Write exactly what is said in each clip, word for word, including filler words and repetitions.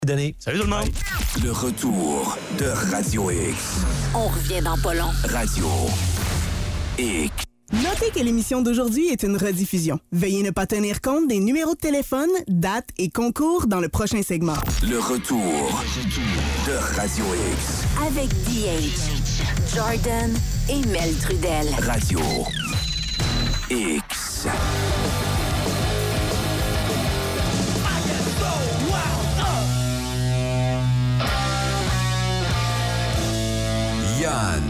Denis. Salut tout le monde. Le retour de Radio X. On revient dans pas long. Radio X. Notez que l'émission d'aujourd'hui est une rediffusion. Veuillez ne pas tenir compte des numéros de téléphone, dates et concours dans le prochain segment. Le retour de Radio X. Avec D H, Jordan et Mel Trudel. Radio X. Yann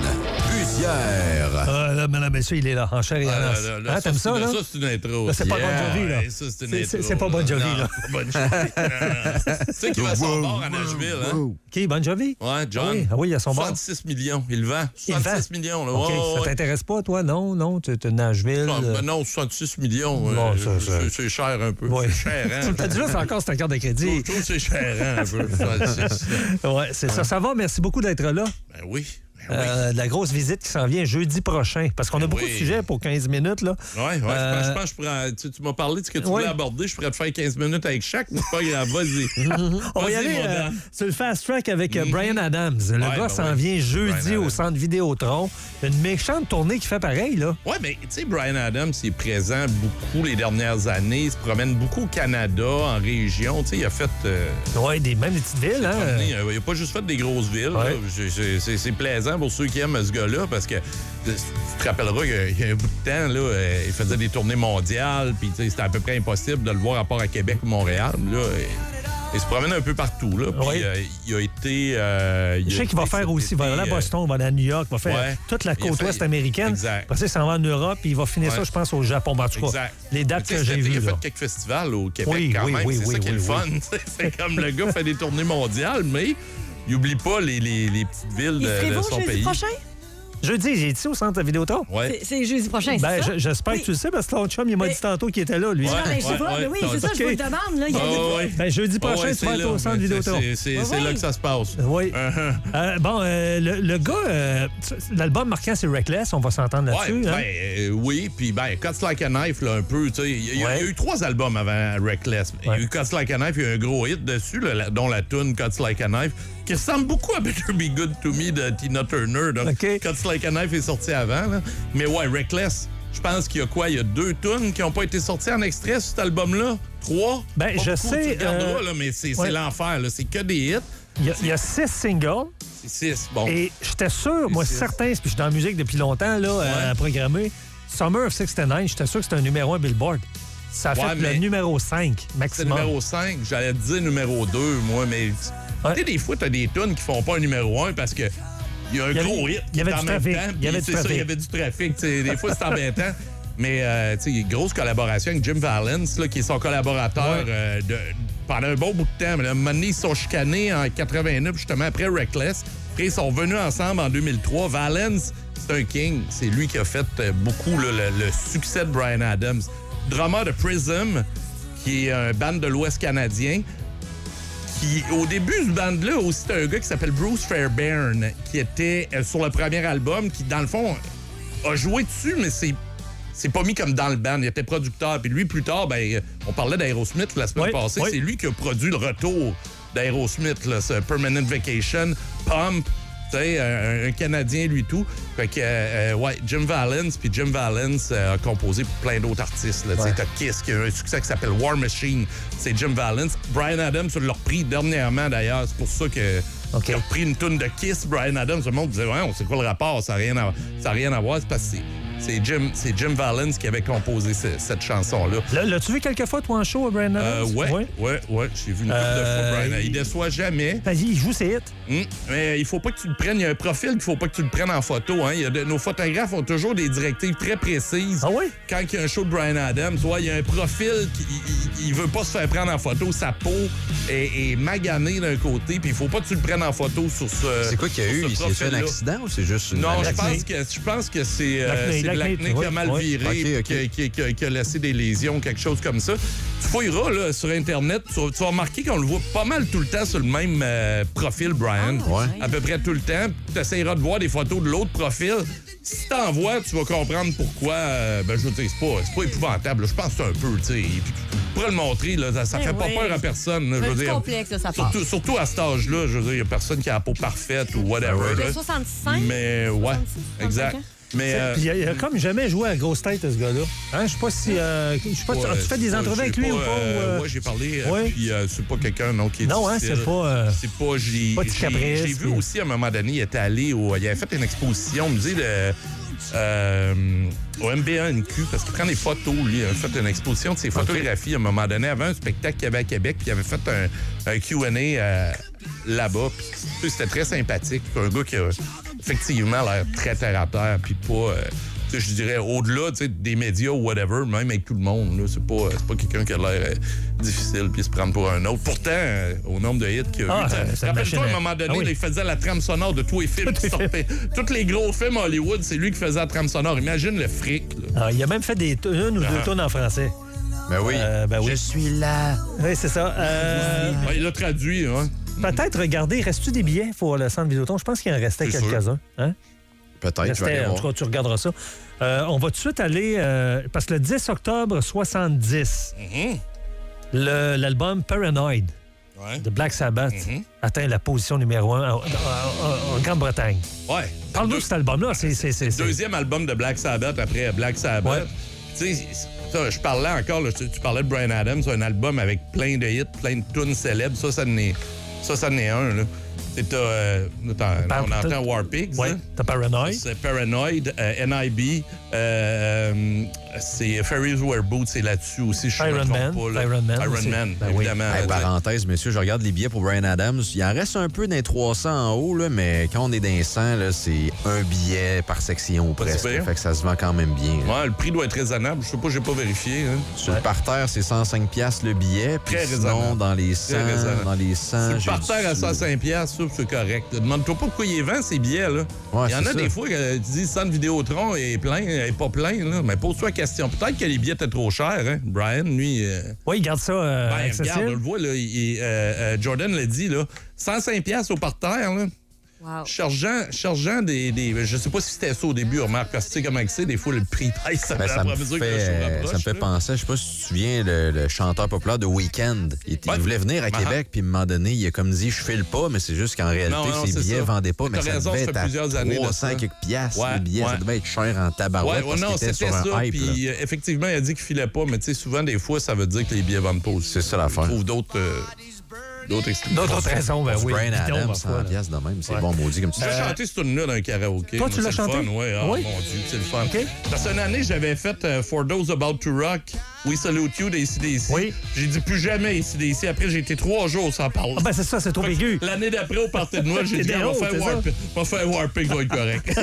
Bussière. Ah, là, mesdames, messieurs, il est là, en chair et en Ah, os. là, là, là, Hein, ça, t'aimes ça, là? Ça, c'est une intro. Là, c'est pas Yeah. Bon Jovi, là. Ouais, ça, c'est une C'est- intro. c'est- c'est pas Bon Jovi, Non, là. pas Bon Jovi. Non, non. Tu sais qu'il va à son bord à Nashville, hein? Qui, Bon Jovi? Ouais, John. Ah oui, ah oui, il a son bar. soixante-six millions. Il le vend. Il vend. soixante-six millions, là. OK, Ouais, ça ouais. t'intéresse pas, toi? Non, non, tu es Nashville. Ah, euh, ben non, soixante-six millions. Bon, euh, ça, ça- c'est- C'est cher un peu. Ouais. C'est cher, hein? T'as dit là, c'est encore cette carte de Je crédit. trouve que c'est cher, hein, un peu. soixante-six. Ouais, c'est ça. Ça va, merci beaucoup d'être là. Ben oui. Ben oui. Euh, la grosse visite qui s'en vient jeudi prochain. Parce qu'on a Ben beaucoup oui. de sujets pour quinze minutes, là. Ouais, ouais, Euh, je pense- je pense que je pourrais. Tu, tu m'as parlé de ce que tu ouais. voulais aborder. Je pourrais te faire quinze minutes avec chaque, mais c'est pas grave. Vas-y. On va y Vas-y, aller mon euh, Dan. sur le fast track avec euh, Bryan Adams. Le Ouais, gars ben s'en ouais. vient jeudi Bryan au Adams. centre Vidéotron. Une méchante tournée qui fait pareil, là. Oui, mais tu sais, Bryan Adams, il est présent beaucoup les dernières années. Il se promène beaucoup au Canada, en région. Tu sais, il a fait. Euh, Ouais, des, même des petites villes, hein. promené, euh, il n'a pas juste fait des grosses villes. Ouais. là. C'est- c'est- C'est c'est plaisant pour ceux qui aiment ce gars-là parce que tu te rappelleras qu'il y a- il y a un bout de temps, là, euh, il faisait des tournées mondiales. Puis tu sais, c'était à peu près impossible de le voir à part à Québec ou Montréal. Là, et- il se promène un peu partout. Là, puis, Ouais. euh, il a été. euh, il Je a sais qu'il va été faire cet aussi, il va aller à été, euh, Boston, il va aller à New York, il va faire ouais. toute la Il a côte fait- ouest américaine. Exact. Après ça, il s'en va en Europe, puis il va finir ça, Ouais. je pense, au Japon. En tout cas, Exact. les dates Tu sais, que j'ai cet été, vues. Il a là. fait quelques festivals au Québec Oui, quand oui, même. oui, c'est oui, ça qui est oui, le oui. fun. Tu sais, c'est comme le gars fait des tournées mondiales, mais il oublie pas les, les, les petites villes Il de, serait de bon son jeudi pays. prochain? Jeudi, j'ai dit au centre Vidéotron. Ouais. C'est- C'est jeudi prochain, c'est Ben, ça? je- j'espère Oui. que tu le sais, parce que ton chum, il m'a Mais- dit tantôt qu'il était là, lui. Non, mais je sais Ouais, pas, ouais, mais oui, ouais. c'est ça, je vous OK. le demande. Là. Il y a Ah, des- ouais. Ben, jeudi Ah, prochain, ouais, tu c'est vas être là. au centre Ben, Vidéotron. C'est c'est- Ouais, c'est ouais. là que ça se passe. Oui. Uh-huh. Euh, bon, euh, le, le gars, euh, l'album marquant, c'est Reckless. On va s'entendre là-dessus. Ouais, hein? ben, euh, oui, puis ben, Cuts Like a Knife, là, un peu, tu sais, il y, a- il y a- Ouais. il y a eu trois albums avant Reckless. Il y a Ouais. eu Cuts Like a Knife, il y a eu un gros hit dessus, là, la- dont la tune Cuts Like a Knife, qui ressemble beaucoup à Better Be Good to Me de Tina Turner. Donc, OK. Cuts Like a Knife est sorti avant, là. Mais ouais, Reckless, je pense qu'il y a quoi? Il y a deux tunes qui n'ont pas été sorties en extrait sur cet album-là? Trois? Ben, Pas je beaucoup, sais, Tu regarderas, euh, là, mais c'est ouais. c'est l'enfer, là. C'est que des hits. Il y, a, il y a six singles. C'est six, bon. Et j'étais sûr, moi, six. certain, puis je suis dans la musique depuis longtemps, là, euh, à programmer. Summer of soixante-dix-neuf, j'étais sûr que c'était un numéro un Billboard. Ça a Ouais, fait mais- le numéro cinq, C'est maximum. numéro cinq, j'allais te dire numéro deux, moi, mais Ouais. tu sais, des fois, t'as des tunes qui font pas un numéro un parce que il y a un Il y avait- gros hit il y avait qui est du en même trafic. temps, Il y avait puis du c'est ça, trafic. il y avait du trafic. tu sais, Des fois, c'est embêtant. Mais, euh, tu sais, il y a une grosse collaboration avec Jim Valance, là, qui est son collaborateur Ouais. euh, de, pendant un bon bout de temps. Mais là, à un moment donné, ils se sont chicanés en quatre-vingt-neuf, justement, après Reckless. Après, ils sont revenus ensemble en deux mille trois. Valance, c'est un king. C'est lui qui a fait euh, beaucoup là, le, le succès de Bryan Adams. Drummer de Prism, qui est un band de l'Ouest canadien. Qui, au début du band-là, aussi, c'était un gars qui s'appelle Bruce Fairbairn, qui était euh, sur le premier album, qui, dans le fond, a joué dessus, mais c'est c'est pas mis comme dans le band. Il était producteur. Puis lui, plus tard, ben, on parlait d'Aerosmith la semaine Oui, passée. oui. C'est lui qui a produit le retour d'Aerosmith, là, ce Permanent Vacation, Pump, tu sais, un, un Canadien, lui, tout. Fait que, euh, ouais, Jim Valance, puis Jim Valance euh, a composé pour plein d'autres artistes. Là, tu sais, Ouais. t'as Kiss, qui a un succès qui s'appelle War Machine. C'est Jim Valance. Bryan Adams l'a repris dernièrement, d'ailleurs. C'est pour ça que... OK. Il a repris une toune de Kiss, Bryan Adams. Le monde disait, ouais, on sait quoi le rapport? Ça n'a rien, à- ça a rien à voir. C'est parce que c'est- c'est Jim, c'est Jim Valance qui avait composé ce- cette chanson-là. Là, l'as-tu vu quelques fois, toi, en show, Bryan Euh, Adams? ouais, ouais, ouais, j'ai vu une couple de Euh, fois Bryan. Il il- déçoit jamais. Vas-y, il joue ses hits. Hum, Mais il faut pas que tu le prennes. Il y a un profil qu'il faut pas que tu le prennes en photo. Hein. Il y a de- nos photographes ont toujours des directives très précises. Ah oui? Quand il y a un show de Bryan Adams, ouais, il y a un profil qui il, il veut pas se faire prendre en photo. Sa peau est, est maganée d'un côté, puis il faut pas que tu le prennes en photo sur ce. C'est quoi qu'il y a sur eu? ce Il s'est fait un profil-là. accident ou c'est juste une Non, je maladie? pense que je pense que c'est euh, L'acné, c'est de l'acné, l'acné qui a oui, mal oui. viré, Ok, puis ok. Qui, a, qui a- qui a- qui a laissé des lésions, quelque chose comme ça. Tu fouilleras là, sur Internet, tu vas, tu vas remarquer qu'on le voit pas mal tout le temps sur le même euh, profil, Brian. Ah, ouais. À peu près tout le temps. Tu essaieras de voir des photos de l'autre profil. Si t'en vois, tu vas comprendre pourquoi. euh, ben, je veux dire, c'est pas, c'est pas épouvantable. là. Je pense que c'est un peu, tu sais. pourrais le montrer, là, ça, ça Eh fait pas oui. peur à personne. Là, C'est je veux plus dire. complexe, là, ça surtout, passe. surtout à cet âge-là, je veux dire, il y a personne qui a la peau parfaite ou whatever. Il a là. soixante-cinq? Mais ouais, soixante-six, exact. soixante-cinq ans? Mais euh, Puis il a, il a comme jamais joué à grosse tête, ce gars-là. Hein? Je sais pas si. euh, je sais pas, ouais, as-tu fait des c'est entrevues j'ai avec lui ou pas? euh, ou, euh, ouais, j'ai parlé. euh, ouais. Puis euh, c'est pas quelqu'un non qui est Non, hein, difficile. c'est pas. euh, C'est pas. J'ai, pas de j'ai, caprice, j'ai vu puis- aussi à un moment donné, il était allé au. Il avait fait une exposition au musée de. Euh, au M B A N Q, parce qu'il prend des photos, lui. Il a fait une exposition de ses photographies à un moment donné, avant un spectacle qu'il y avait à Québec, puis il avait fait un, un Q and A euh, là-bas. Puis tu sais, c'était très sympathique. Un gars qui a effectivement l'air très terre à terre, puis pas. Euh, tu sais, je dirais, au-delà tu sais, des médias ou whatever, même avec tout le monde, là, c'est pas, c'est pas quelqu'un qui a l'air euh, difficile puis se prendre pour un autre. Pourtant, euh, au nombre de hits qu'il y a Ah, eu, c'est- t'as- c'est une rappelle-toi, à un machine à- moment donné, Ah oui. là, il faisait la trame sonore de tous les films qui sortaient. Tous les gros films Hollywood, c'est lui qui faisait la trame sonore. Imagine le fric. Là. ah, il a même fait des, une ou deux Ah. tonnes en français. Ben oui. Euh, ben oui. Je suis là. Oui, c'est ça. Euh, Ouais, il l'a traduit. Hein. Peut-être regarder, reste-tu des billets pour le centre Vidéotron? Je pense qu'il en restait C'est quelques-uns. Hein? Peut-être, je vais Restait, aller en tout voir. cas, tu regarderas ça. Euh, on va tout de suite aller. euh, parce que le dix octobre soixante-dix, Mhm. le- l'album Paranoid Ouais. de Black Sabbath Mhm. atteint la position numéro un en, en- en- en Grande-Bretagne. Ouais. Parle-nous Deux- de cet album-là. C'est, c'est, c'est, c'est- Deuxième album de Black Sabbath après Black Sabbath. Ouais. Tu sais, ça, je parlais encore, là, tu, tu parlais de Bryan Adams, un album avec plein de hits, plein de tunes célèbres. Ça, ça en est, ça, ça en est un. Là. C'est, t'as, euh, t'as- Par- on entend War Pigs. Ouais, hein? t'as Paranoid. C'est Paranoid, euh, N I B, euh, c'est Ferries Wear Boots, c'est là-dessus aussi, je Iron me trompe Man, pas. Là. Iron Man Iron aussi. Man, Ben oui. évidemment. Hey, là, parenthèse, messieurs, je regarde les billets pour Bryan Adams. Il en reste un peu dans les trois cents en haut, là, mais quand on est dans les cent, là, c'est un billet par section Pas presque. si pire. Fait que ça se vend quand même bien. là. Ouais, le prix doit être raisonnable. Je sais pas, j'ai pas vérifié. Hein. Sur le parterre, c'est cent cinq piastres le billet. Puis Très sinon, raisonnable. dans les Très cent, raisonnable. dans les cent, Si le j'ai parterre à du- cent cinq piastres, ça, c'est correct. Demande-toi pas pourquoi il vend ces billets. Là. Ouais, il y en c'est a ça. des fois que tu dis le centre Vidéotron est plein, est pas plein. Là. Mais pose-toi la question. Peut-être que les billets étaient trop chers. Hein? Brian, lui. Euh... Oui, il garde ça euh, Ben, regarde, accessible. on le voit, là, il- il- euh, euh, Jordan l'a dit, là, cent cinq piastres au parterre, là. Wow. Chargeant, chargeant des, des. Je sais pas si c'était ça au début, remarque, parce que tu sais comment que c'est, des fois, le prix baisse Ben, ça, à me mesure fait, que le show euh, rapproche, ça me fait là. penser, je sais pas si tu te souviens, le, le chanteur populaire de Weekend. Il, était- Ouais. il voulait venir à Ah. Québec, puis à un moment donné, il a comme dit, je file pas, mais c'est juste qu'en réalité, Non, non, ses c'est billets ça. vendaient pas, T'as mais ça raison, devait ça être fait à plusieurs années de trois ça. cents quelques piastres, Ouais, le billet. ouais. Ça devait être cher en Ouais, tabarouette ouais, parce non, qu'il était c'était sur ça. un hype. là. Puis, euh, effectivement, il a dit qu'il filait pas, mais tu sais, souvent, des fois, ça veut dire que les billets vendent pas aussi. C'est ça l'affaire. On trouve d'autres. euh, d'autres explications. D'autres raisons, ben oui. Bryan bidon, Adams, parfois, cent là. piastres de même, c'est Ouais. bon maudit comme tu J'ai dis. chanté cette tune-là dans un karaoké. Toi, Moi, tu l'as c'est chanté? le fun, ouais. Ah, Oui? mon Dieu, c'est le fun. OK. Parce qu'une année, j'avais fait euh, For Those About to Rock, We Salute You des A C D C. Oui. J'ai dit plus jamais A C D C. Après, j'ai été trois jours sans parler. Ah ben c'est ça, c'est trop Fait que aigu. L'année d'après, au party de moi, j'ai T'es dit, on va drôle, faire c'est ça? Warpig. On va faire Warpig, ça va être correct.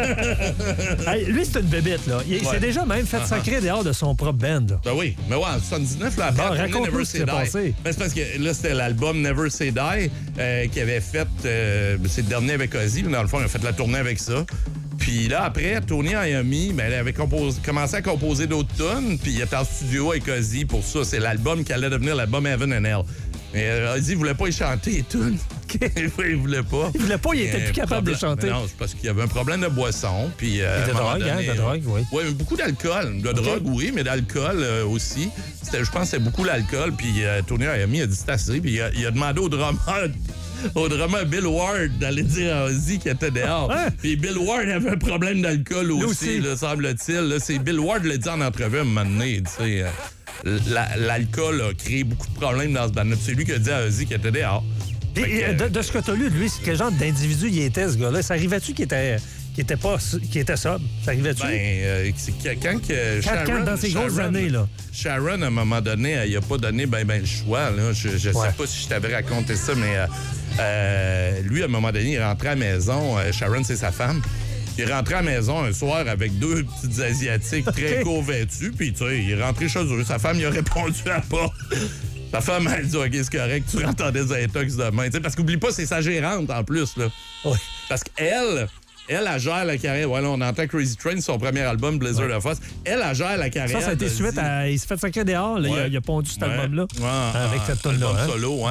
Hey, lui, c'est une bébête, là. Il Ouais. s'est déjà même fait sacrer dehors de son propre band, là. Ben oui, mais ouais, en soixante-dix-neuf, là, après, Bon, la tournée raconte-nous Never ce qui Say s'est Die. passé. Ben, c'est parce que là, c'était l'album Never Say Die euh, qui avait fait, euh, c'est le dernier avec Ozzy, mais dans le fond, il a fait la tournée avec ça. Puis là, après, Tony Iommi, ben, elle avait composé, commencé à composer d'autres tunes, puis il était en studio avec Ozzy pour ça. C'est l'album qui allait devenir l'album Heaven and Hell. Mais euh, Ozzy voulait pas y chanter les tunes. il voulait pas. Il voulait pas, il était Mais plus capable de problème- chanter. mais non, c'est parce qu'il y avait un problème de boisson. Puis, euh, Et de à un moment drogue, hein, donné, de drogue, oui. Oui, mais beaucoup d'alcool. De drogue, oui, mais d'alcool euh, aussi. C'était- Je pense que c'était beaucoup l'alcool. Puis euh, Tony Iommi a dit c'est assez. Puis il a, il a demandé au drummer, au drummer Bill Ward d'aller dire à Ozzy qu'il était dehors. Hein? Puis Bill Ward avait un problème d'alcool aussi, aussi. là, semble-t-il. Là, c'est Bill Ward l'a dit en entrevue à un moment donné. Tu sais, euh, la- l'alcool a créé beaucoup de problèmes dans ce band. C'est lui qui a dit à Ozzy qu'il était dehors. Et, Fait que, et, de, de ce que tu as lu de lui, c'est quel genre d'individu il était, ce gars-là? Ça arrivait-tu qu'il était, qu'il était pas, qu'il était sobre? Ça arrivait-tu? Ben, euh, c'est que- quand que Quand- Sharon, quand dans ces grosses Sharon- années, là. Sharon, à un moment donné, elle, il a pas donné ben, ben le choix. Là. Je, je Ouais. sais pas si je t'avais raconté ça, mais euh, euh, lui, à un moment donné, il est rentré à la maison. Euh, Sharon, c'est sa femme. Il est rentré à la maison un soir avec deux petites Asiatiques très OK. court vêtues. Puis, tu sais, il est rentré chez eux. Sa femme, il a répondu à pas. Sa femme, elle dit, OK, c'est correct, tu rentres en désintox demain. Tu sais, parce qu'oublie pas, c'est sa gérante en plus. Là. Oui. Parce qu'elle, elle, elle gère la carrière. Voilà, on entend Crazy Train, son premier album, Blizzard of Oz. Elle, elle gère la carrière. Ça, ça a été d'Ozzy. suite à. Il s'est fait sacrer dehors, là. Il, a, Ouais. il a pondu cet Ouais. album-là. Ouais, avec ah, cette tune-là. album hein. solo, hein. Oui.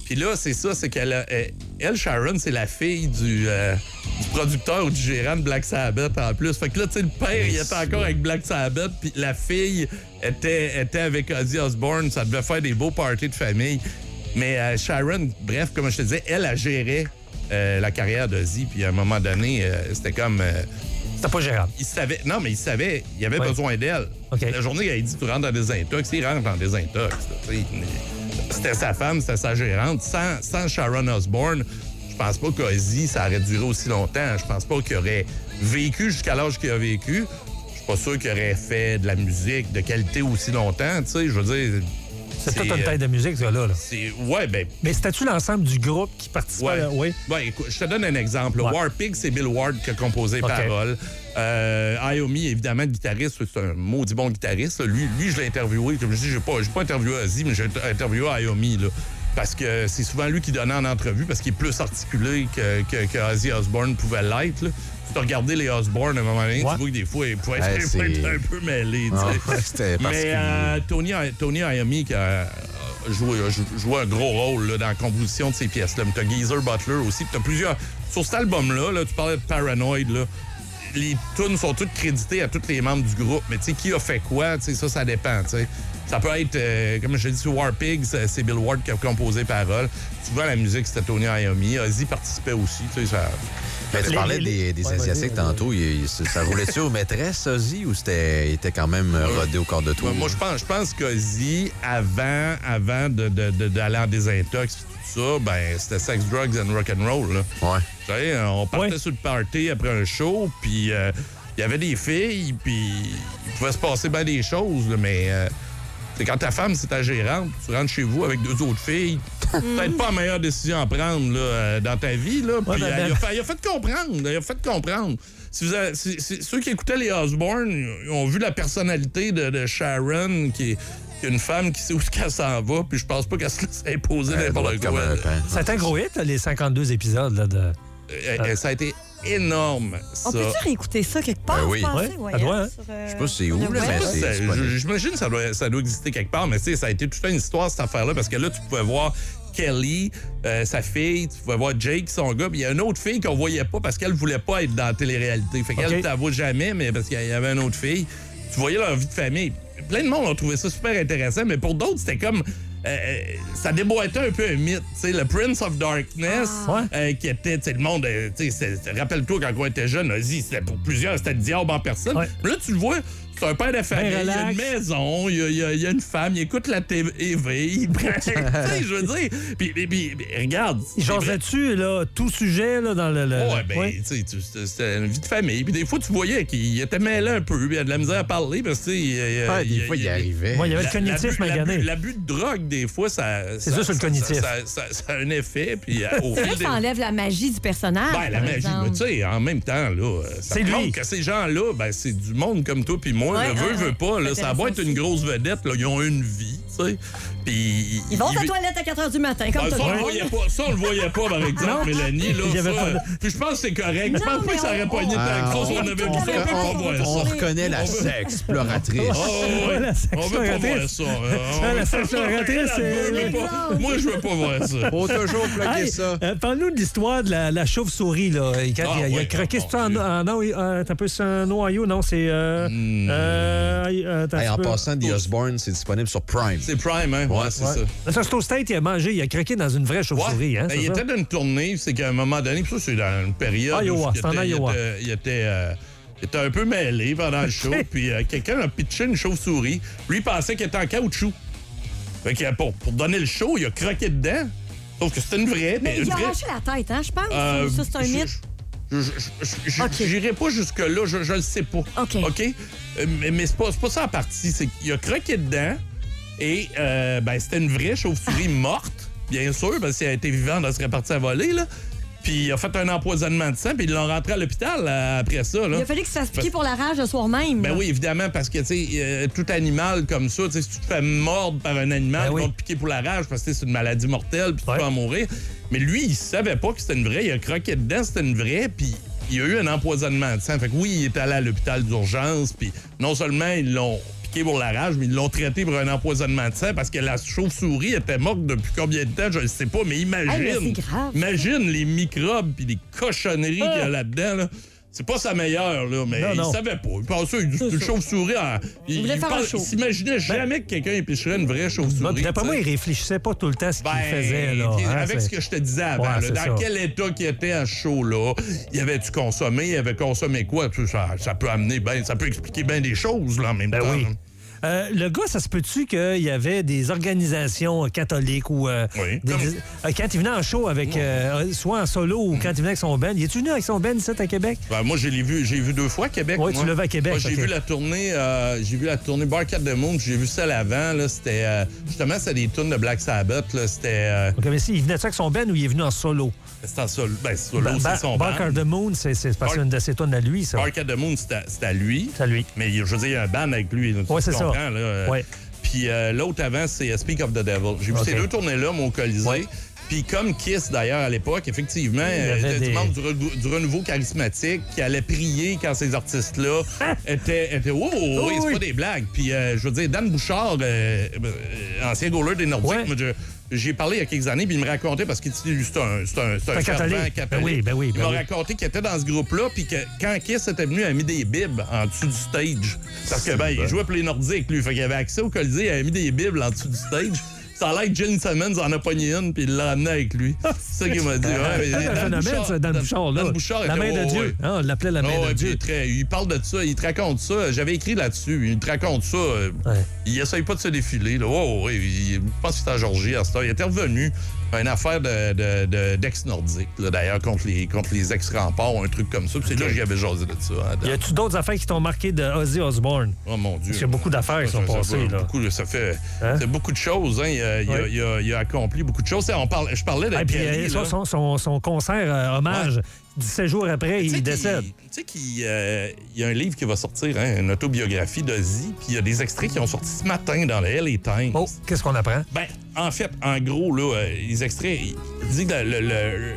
Puis là, c'est ça, c'est qu'elle, a, elle, Sharon, c'est la fille du, euh, du producteur ou du gérant de Black Sabbath en plus. Fait que là, tu sais, le père, il était encore avec Black Sabbath, puis la fille était, était avec Ozzy Osbourne. Ça devait faire des beaux parties de famille. Mais euh, Sharon, bref, comme je te disais, elle, elle gérait euh, la carrière d'Ozzy, puis à un moment donné, euh, c'était comme... Euh, C'était pas gérable. Il savait, non, mais il savait, il avait ouais. besoin d'elle. Okay. La journée, il a dit, tu rentres dans des intox, il rentre dans des intox. Là, c'était sa femme, c'était sa gérante. Sans, sans Sharon Osbourne, je pense pas qu'Ozzy, ça aurait duré aussi longtemps. Je pense pas qu'il aurait vécu jusqu'à l'âge qu'il a vécu. Je suis pas sûr qu'il aurait fait de la musique de qualité aussi longtemps. Tu sais, je veux dire... C'est toute une tête de musique, ce gars-là. Là. C'est, ouais, ben... Mais c'était-tu l'ensemble du groupe qui participait? Ouais. À... Oui. Ouais, écoute, je te donne un exemple. Ouais. War Pig, c'est Bill Ward qui a composé les okay. paroles. Euh, Iommi, évidemment, le guitariste, c'est un maudit bon guitariste. Lui, lui je l'ai interviewé. Comme je dis, j'ai pas, j'ai pas interviewé Ozzy, mais j'ai interviewé Iommi, là. Parce que c'est souvent lui qui donnait en entrevue, parce qu'il est plus articulé que, que, que Ozzy Osbourne pouvait l'être, là. Tu as regardé les Osbourne à un moment donné, ouais. tu vois que des fois, il pouvait être, ouais, être un peu mêlé. Ah, c'était mais euh, Tony, Tony Iommi qui a joué, joué un gros rôle là, dans la composition de ces pièces-là. Mais tu as Geezer Butler aussi. Tu as plusieurs. Sur cet album-là, là, tu parlais de Paranoid. Là, les tunes sont toutes créditées à tous les membres du groupe. Mais tu sais, qui a fait quoi, ça, ça dépend. T'sais. Ça peut être, euh, comme je l'ai dit, sur War Pigs, c'est Bill Ward qui a composé les paroles. Souvent, la musique, c'était Tony Iommi. Ozzy participait aussi. Ça... Mais tu parlais des, des ouais, Asiatiques tantôt. Il, ça roulait-tu aux maîtresses, Ozzy, ou c'était, il était quand même rodé au corps de tour? Moi, je pense, je pense qu'Ozzy, avant, avant de, de, de, d'aller en désintox et tout ça, ben, c'était sex, drugs and rock'n'roll. Là. Ouais. Tu sais, on partait ouais. sur le party après un show, puis il euh, y avait des filles, puis il pouvait se passer bien des choses, là, mais... Euh, c'est quand ta femme, c'est ta gérante, tu rentres chez vous avec deux autres filles, peut-être pas la meilleure décision à prendre là, dans ta vie. Là, puis, ouais, ben, euh, il, a fait, il a fait comprendre. Il a fait comprendre. Si vous avez, si, si, ceux qui écoutaient les Osbourne ils ont vu la personnalité de, de Sharon, qui est, qui est une femme qui sait où qu'elle s'en va, puis je pense pas qu'elle se laisse imposer euh, n'importe quoi. Ça a été un gros hit, les cinquante-deux épisodes. Là, de... euh, ça a été énorme, ça. On peut-tu réécouter ça quelque part? Ben oui. Pensez, ouais, ça doit, hein? sur, euh, je sais pas si c'est où, là, mais c'est... c'est j'imagine que ça doit, ça doit exister quelque part, mais tu sais, ça a été toute une histoire, cette affaire-là, parce que là, tu pouvais voir Kelly, euh, sa fille, tu pouvais voir Jake, son gars, puis il y a une autre fille qu'on voyait pas parce qu'elle voulait pas être dans la télé-réalité. Fait qu'elle ne okay. t'avoue jamais, mais parce qu'il y avait une autre fille. Tu voyais leur vie de famille. Plein de monde ont trouvé ça super intéressant, mais pour d'autres, c'était comme... Euh, ça déboîtait un peu un mythe. T'sais, le Prince of Darkness, ah. euh, qui était, le monde, euh, rappelle-toi quand on était jeune, Ozzy, c'était pour plusieurs, c'était le diable en personne. Ouais. Mais là, tu le vois, c'est un père de famille, il y a une maison, il y a, il y a, il y a une femme, il écoute la T V, il prend, tu sais, je veux dire, puis, puis, puis regarde. Il jasait-tu, là, tout sujet, là, dans le... le... Ouais, ben, ouais. tu sais, c'était une vie de famille, puis des fois, tu voyais qu'il était mêlé un peu, il a de la misère à parler, parce que, tu sais... Ouais, des fois, il arrivait. Ouais, il y avait le cognitif magané. L'abus de drogue, des fois, ça... C'est ça, sur le cognitif. Ça, ça, ça, ça a un effet, puis... Au c'est vrai que ça enlève la magie du personnage. Ben, la magie, mais tu sais, en même temps, là, ça c'est montre lui. que ces gens-là, ben, c'est du monde comme toi puis moi, ouais, le veut, ouais, veut pas, là, ça va être une grosse vedette, là, ils ont une vie, tu sais. Puis... Ils vont aux toilettes à quatre heures du matin, comme ben, ça. Ça, on le voyait pas, ça, on le voyait pas, par exemple, Mélanie, là, ça, pas... Puis je pense que c'est correct. Je pense pas que ça aurait pogné tant que ça si on avait vu ça. On peut pas voir ça. On reconnaît la sexploratrice. Oh, ouais. On veut pas voir ça. La sexploratrice, c'est... Moi, je veux pas voir ça. Faut toujours plugger ça. Parle-nous de l'histoire de la chauve-souris, là. Il a croqué ça en... Non, t'as un peu un Ohio, non, c'est... En passant, The Osbourne, c'est disponible sur Prime. C'est Prime, hein? Ouais, c'est ça. Ça, c'est au State, il a mangé, il a croqué dans une vraie chauve-souris, hein? Il était dans une tournée, c'est qu'à un moment donné, puis ça, c'est dans une période. Iowa, c'est en Iowa. Il était. Il était un peu mêlé pendant le show, puis euh, quelqu'un a pitché une chauve-souris. Lui, il pensait qu'elle était en caoutchouc. Fait que pour, pour donner le show, il a croqué dedans. Sauf que c'était une vraie. Mais il une a vraie... arraché la tête, hein, je pense. Euh, ça, c'est un je, mythe. Je, je, je, je, okay. J'irai pas jusque-là, je, je le sais pas. OK. OK? Euh, mais mais c'est pas, pas ça en partie. C'est qu'il a croqué dedans et euh, ben, c'était une vraie chauve-souris morte, bien sûr, parce qu'elle a été vivante, elle serait partie à voler, là. Puis il a fait un empoisonnement de sang, puis ils l'ont rentré à l'hôpital euh, après ça. Là. Il a fallu que ça se pique pour la rage le soir même. Ben là. Oui, évidemment, parce que, tu sais, euh, tout animal comme ça, tu sais, si tu te fais mordre par un animal, ben ils oui. vont te piquer pour la rage, parce que c'est une maladie mortelle, puis tu ouais. peux en mourir. Mais lui, il savait pas que c'était une vraie. Il a croqué dedans, c'était une vraie, puis il y a eu un empoisonnement de sang. Fait que oui, il est allé à l'hôpital d'urgence, puis non seulement ils l'ont piqué pour la rage, mais ils l'ont traité pour un empoisonnement de sang parce que la chauve-souris était morte depuis combien de temps, je ne sais pas, mais imagine. Hey, mais c'est grave. Imagine les microbes puis les cochonneries Ah. qu'il y a là-dedans, là. C'est pas sa meilleure, là, mais Non, il non. savait pas. Il pensait une chauve-souris. En... Il, Il voulait il faire parle- un show. il s'imaginait jamais que quelqu'un épicherait une vraie Non, chauve-souris. puis d'après tu moi, sais. il réfléchissait pas tout le temps à ce qu'il Ben, faisait. Là, puis hein, avec c'est- ce que je te disais avant, Ouais, là, c'est dans ça. quel état qu'il était à ce show-là, il avait-tu consommé, il avait consommé quoi? Tout Ça, ça peut amener ben, ça peut expliquer bien des choses là, en même Ben temps. oui. Euh, le gars, ça se peut-tu qu'il y avait des organisations euh, catholiques ou euh, Oui. des- Comme- des- euh, quand il venait en show avec euh, soit en solo ou quand il venait avec son band, il est-tu venu avec son band ici à Québec? Ben, moi, je l'ai vu, j'ai vu deux fois à Québec. Ouais, moi. tu l'as vu à Québec, Moi, j'ai ok. vu la tournée, euh, j'ai vu la tournée Barcade de Moon, puis j'ai vu celle avant. Là, c'était euh, justement, c'était des tunes de Black Sabbath. Là, c'était, euh, Ok, mais si, il venait-tu avec son band ou il est venu en solo? c'était en solo. Ben, solo, Ba- Ba- c'est son Bark band. of the Moon, c'est c'est parce que c'est Bark- une de ses tunes à lui, ça. Barcade de Moon, c'était, c'était à lui. C'est à lui. Mais je veux dire, il y a un band avec lui. Là, tu Ouais, c'est ça. comprends, là, euh, Ouais. Puis euh, l'autre avant, c'est euh, Speak of the Devil. J'ai vu OK. ces deux tournées-là, mon Colisée. Ouais. Puis comme Kiss, d'ailleurs, à l'époque, effectivement, Il y euh, avait était des- du membre du, re- du renouveau charismatique qui allait prier quand ces artistes-là étaient... étaient oh, oh, oui, c'est oui. pas des blagues. Puis, euh, je veux dire, Dan Bouchard, euh, euh, ancien goaler des Nordiques, Ouais. moi, je- j'ai parlé il y a quelques années, puis il me racontait, parce qu'il c'est un, c'est un, c'est un, un fervent catholique. catholique. Ben oui, ben oui, il ben m'a oui. raconté qu'il était dans ce groupe-là, puis que quand Kiss était venu, il a mis des bibes en dessous du stage. Parce que, ben, il jouait pour les Nordiques, lui. Fait qu'il avait accès au Colisée, il avait mis des bibles en dessous du stage. Ça a l'air que Gene Simmons en a pogné une, puis il l'a amené avec lui. C'est ça qu'il m'a dit. Ouais, mais C'est un Dan phénomène, Bouchard- ça, Dan Bouchard, là. Dan Bouchard la était- main de ouais, Dieu. ouais. Hein, on l'appelait la main Ah ouais, de puis Dieu. il, très- il parle de ça, il te raconte ça. J'avais écrit là-dessus, il te raconte ça. euh, Ouais. Il essaye pas de se défiler. Là. Oh, oui, il, je pense qu'il était à Georgie à ce temps. Il était revenu à une affaire de, de, de- d'ex-nordique, là, d'ailleurs, contre les, contre les ex-remparts, un truc comme ça. Puis c'est là que j'avais jasé de ça. hein, Y Dan. a-tu d'autres affaires qui t'ont marqué de Ozzy Osbourne? Oh mon Dieu. Parce qu'il y a beaucoup d'affaires qui sont Ça fait passées, là. Beaucoup, ça fait Hein? c'est beaucoup de choses. Hein. Il, a, il a- Ouais. il a- il a accompli beaucoup de choses. On parle, je parlais de Et puis, Kelly, euh, son, là. son, son- son concert euh, hommage, dix-sept jours après, Tu sais il qu'il- décède. Tu sais qu'il euh, il y a un livre qui va sortir, hein, une autobiographie d'Ozzy, puis il y a des extraits qui ont sorti ce matin dans le L A Times. Oh, qu'est-ce qu'on apprend? Ben, en fait, en gros, là, euh, les extraits, il il dit que le- le- le-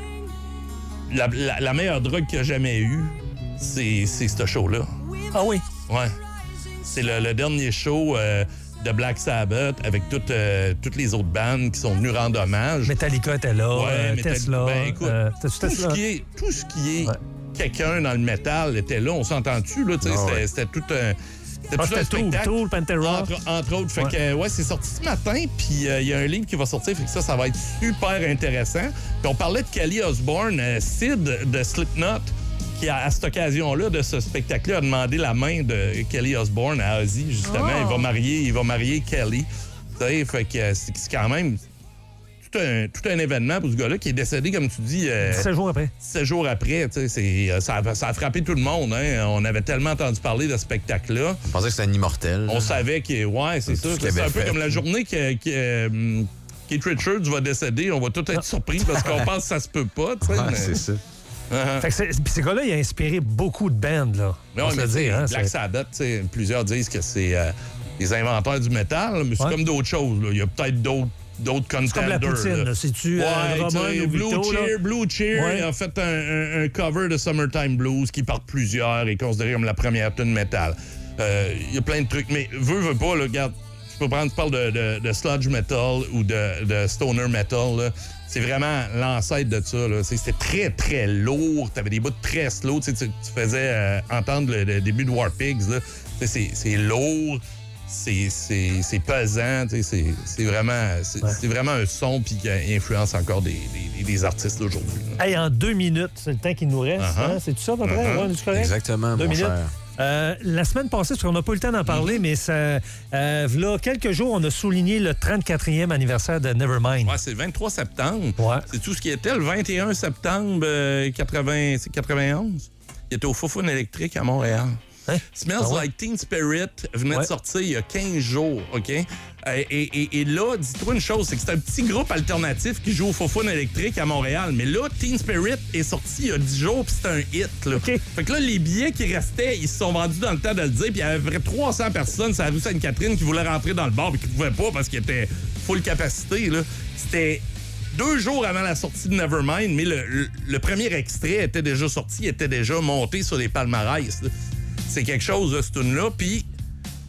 la, la- la meilleure drogue qu'il a jamais eue, c'est c'est ce show-là. Ah oui. Ouais. C'est le, le dernier show euh, de Black Sabbath avec toutes, euh, toutes les autres bandes qui sont venues rendre hommage. Metallica était là, Ouais, euh, Metallica- Tesla. ben, écoute, euh, tout, c'était ce Tesla. qui est, tout ce qui est Ouais. quelqu'un dans le métal était là, on s'entend-tu, là, tu sais, Ah c'était, ouais. c'était tout un... C'était Ah, tout un c'était Tool, spectacle. Tool, Pantera. Entre, entre autres. Fait Ouais. que, euh, ouais, c'est sorti ce matin, puis euh, il y a un livre qui va sortir, fait que ça, ça va être super intéressant. Puis on parlait de Kelly Osbourne, euh, Sid de Slipknot, qui, à, à cette occasion-là, de ce spectacle-là, a demandé la main de Kelly Osbourne à Ozzy, justement. Oh. Il va marier, il va marier Kelly. Tu sais, fait que euh, c'est, c'est quand même tout un, tout un événement pour ce gars-là qui est décédé, comme tu dis, euh, dix-sept jours après. sept jours après. Tu sais, c'est, euh, ça, a, ça a frappé tout le monde. Hein. On avait tellement entendu parler de ce spectacle-là. Je pensais que c'était un immortel. On savait que, ouais, c'est ça. tout ce qu'il C'est un avait peu fait. comme la journée que, que euh, Keith Richards va décéder. On va tous être surpris parce qu'on pense que ça se peut pas. tu sais, Ouais, mais- c'est ça. Uh-huh. Fait que c'est- puis ce gars-là, il a inspiré beaucoup de bands, là. Mais On ouais, se mais le tu sais, dit, hein, Black c'est- Sabbath, tu sais, plusieurs disent que c'est euh, les inventeurs du métal, mais c'est Ouais. comme d'autres choses. Là. Il y a peut-être d'autres, d'autres C'est comme la contenders. poutine, là. là. C'est-tu Ouais, euh, tu Roman sais, ou Blue Vito, là? Cheer, Blue Cheer Ouais. a fait un, un- un cover de Summertime Blues qui par plusieurs est considéré comme la première tune métal. Euh, Il y a plein de trucs, mais veux, veux pas, là, regarde, tu peux prendre, tu parles de, de, de sludge metal ou de, de stoner metal, là. C'est vraiment l'ancêtre de ça. Là. C'est- C'était très, très lourd. T'avais des bouts très slow. Tu, sais, tu, tu faisais euh, entendre le, le début de War Pigs. Là. Tu sais, C'est, c'est lourd, c'est, c'est, c'est pesant. Tu sais, C'est, c'est, vraiment, c'est, Ouais. c'est vraiment un son puis qui influence encore des, des, des artistes d'aujourd'hui. là. Hey, en deux minutes, c'est le temps qu'il nous reste. Uh-huh. hein? C'est tout ça, à peu près? Uh-huh. Ouais, c'est correct? Exactement, Deux mon minutes. cher. Euh, la semaine passée, parce qu'on n'a pas eu le temps d'en parler, mais ça, euh, là, quelques jours, on a souligné le trente-quatrième anniversaire de Nevermind. Ouais, c'est le vingt-trois septembre. Ouais. C'est tout ce qui était. Le vingt et un septembre euh, quatre-vingts, c'est quatre-vingt-onze. Il était au Foufoune électrique à Montréal. Hein? Smells Ah ouais? Like Teen Spirit venait Ouais. de sortir il y a quinze jours, OK? Euh, Et, et- et là, dis-toi une chose, c'est que c'est un petit groupe alternatif qui joue au Foufoune électrique à Montréal. Mais là, Teen Spirit est sorti il y a dix jours, puis c'est un hit, là. OK. Fait que là, les billets qui restaient, ils se sont vendus dans le temps de le dire, puis il y avait à peu près trois cents personnes sur la rue Sainte-Catherine qui voulaient rentrer dans le bar, mais qui pouvaient pas parce qu'il était full capacité, là. C'était deux jours avant la sortie de Nevermind, mais le, le- le premier extrait était déjà sorti, il était déjà monté sur les palmarès, là. C'est quelque chose, là, ce tune-là. Puis,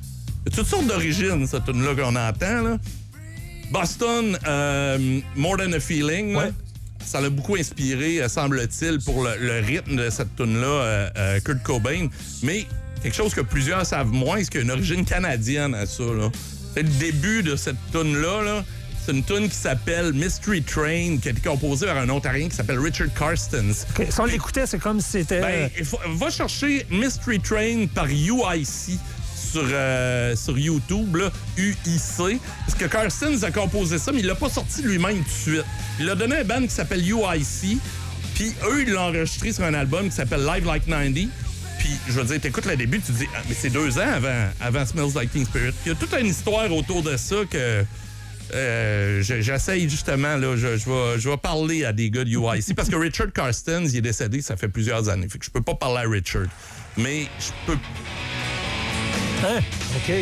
Il y a toutes sortes d'origines, cette tune-là qu'on entend. Là. Boston, euh, More Than a Feeling, Ouais. là, ça l'a beaucoup inspiré, euh, semble-t-il, pour le, le rythme de cette tune-là, euh, euh, Kurt Cobain. Mais quelque chose que plusieurs savent moins, c'est qu'il y a une origine canadienne à ça. Là. C'est le début de cette tune-là. Là. C'est une tune qui s'appelle Mystery Train, qui a été composée par un Ontarien qui s'appelle Richard Carstens. Okay. Si on l'écoutait, c'est comme si c'était... Ben, il faut- va chercher Mystery Train par U I C sur, euh, sur YouTube, là, U I C. Parce que Carstens a composé ça, mais il l'a pas sorti lui-même tout de suite. Il a donné un band qui s'appelle U I C, puis eux, ils l'ont enregistré sur un album qui s'appelle Live Like ninety. Puis, je veux dire, t'écoutes le début, tu te dis, ah, mais c'est deux ans avant, avant Smells Like Teen Spirit. Puis, il y a toute une histoire autour de ça que... Euh, je- j'essaye justement, là, je, je, vais, je vais parler à des gars de U I C parce que Richard Carstens, il est décédé, ça fait plusieurs années. Fait que je peux pas parler à Richard. Mais je peux. Hein? OK.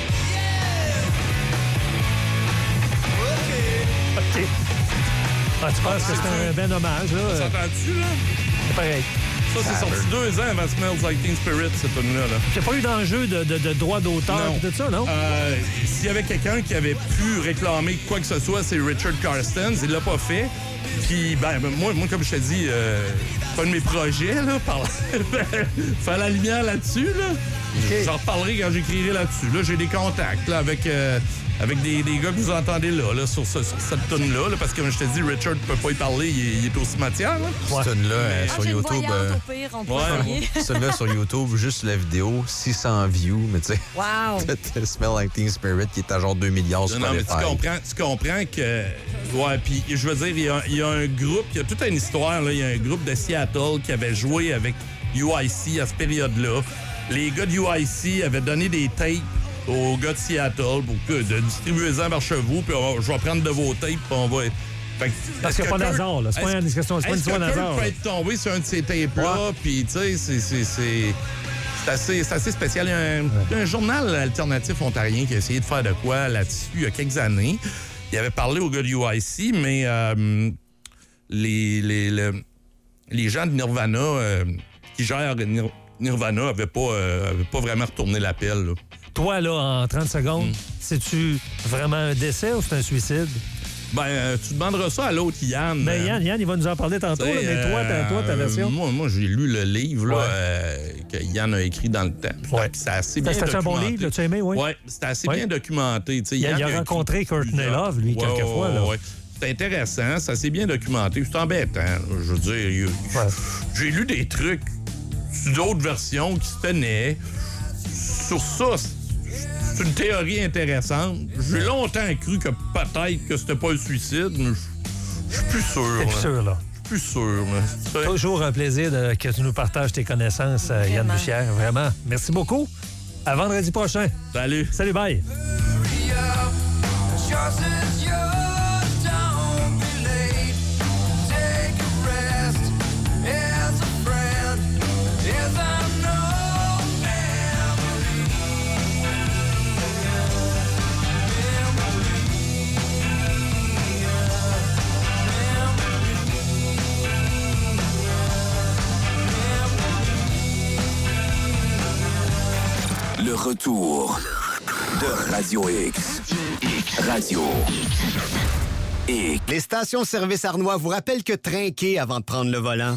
OK. Ah, tu penses que c'est un ben hommage, là? euh, S'entends-tu, là? C'est pareil. Ça, c'est sorti deux ans avant Smells Like Teen Spirit, cette tune-là. Là. J'ai pas eu d'enjeu de, de, de droit d'auteur Non. et tout ça, non? Euh, S'il y avait quelqu'un qui avait pu réclamer quoi que ce soit, c'est Richard Carstens. Il l'a pas fait. Puis, ben, ben, moi, moi, comme je t'ai dit, euh, c'est un de mes projets, là, par... faire la lumière là-dessus, là. Okay. J'en reparlerai quand j'écrirai là-dessus. Là, j'ai des contacts, là, avec... euh, Avec des, des gars que vous entendez là, là sur, ce, sur cette tune-là, là, parce que comme je te dis, Richard ne peut pas y parler, il est, il est au cimetière. Là. Cette tune-là euh, Ah, sur j'ai une YouTube. voyante, euh, au pire, on peut ouais. essayer. Cette tune-là sur YouTube, juste la vidéo, six cents views, mais tu sais, Wow! le Smell Like Teen Spirit qui est à genre deux milliards sur Non, mais tu Spotify. comprends, tu comprends que... Ouais, puis je veux dire, il y a, il y a un groupe, il y a toute une histoire, là. Il y a un groupe de Seattle qui avait joué avec U I C à cette période-là. Les gars de U I C avaient donné des tapes aux gars de Seattle pour que de distribuez-en par chez vous, puis on- je vais prendre de vos tapes, puis on va... Fait que- Parce qu'il n'y a pas d'hasard, là. C'est pas une question, c'est pas une Est-ce histoire que d'hasard. Kurt peut là. être tombé sur un de ces tapes-là, puis tu sais, c'est... c'est, c'est... C'est assez, c'est assez spécial. Il y a un, il y a un journal alternatif ontarien qui a essayé de faire de quoi là-dessus il y a quelques années. Il avait parlé aux gars de U I C, mais euh, les, les, le- les gens de Nirvana euh, qui gèrent Nir- Nirvana n'avaient pas, euh, avaient pas vraiment retourné l'appel. Là. Toi, là, en trente secondes, c'est-tu vraiment un décès ou c'est un suicide? Ben, euh, tu demanderas ça à l'autre Yann. Ben, Euh, Yann, Yann, il va nous en parler tantôt, là, t'sais, mais toi, ta, toi, ta euh, version. Moi, moi j'ai lu le livre là, Ouais. euh, que Yann a écrit dans le temps. Ouais. Fait que C'est assez bien C'était un bon documenté. livre, l'as-tu aimé, oui? Oui, c'était assez Ouais. bien documenté. T'sais, Il a- Yann il a écrit rencontré Courtney plusieurs- Love, lui, Ouais, quelques ouais, fois, là. ouais. C'est intéressant, c'est assez bien documenté. C'est embêtant. là. Je veux dire, il- Ouais. j'ai lu des trucs sur d'autres versions qui se tenaient. Sur ça, c'est une théorie intéressante. J'ai longtemps cru que peut-être que c'était pas un suicide, mais je je suis plus sûr. T'es plus là. sûr, là. Je suis plus sûr. là. Toujours un plaisir de- que tu nous partages tes connaissances, euh, Yann Vraiment. Bussière. Vraiment. Merci beaucoup. À vendredi prochain. Salut. Salut, bye. Le retour de Radio X. Radio X. Les stations-service Arnois vous rappellent que trinquer avant de prendre le volant,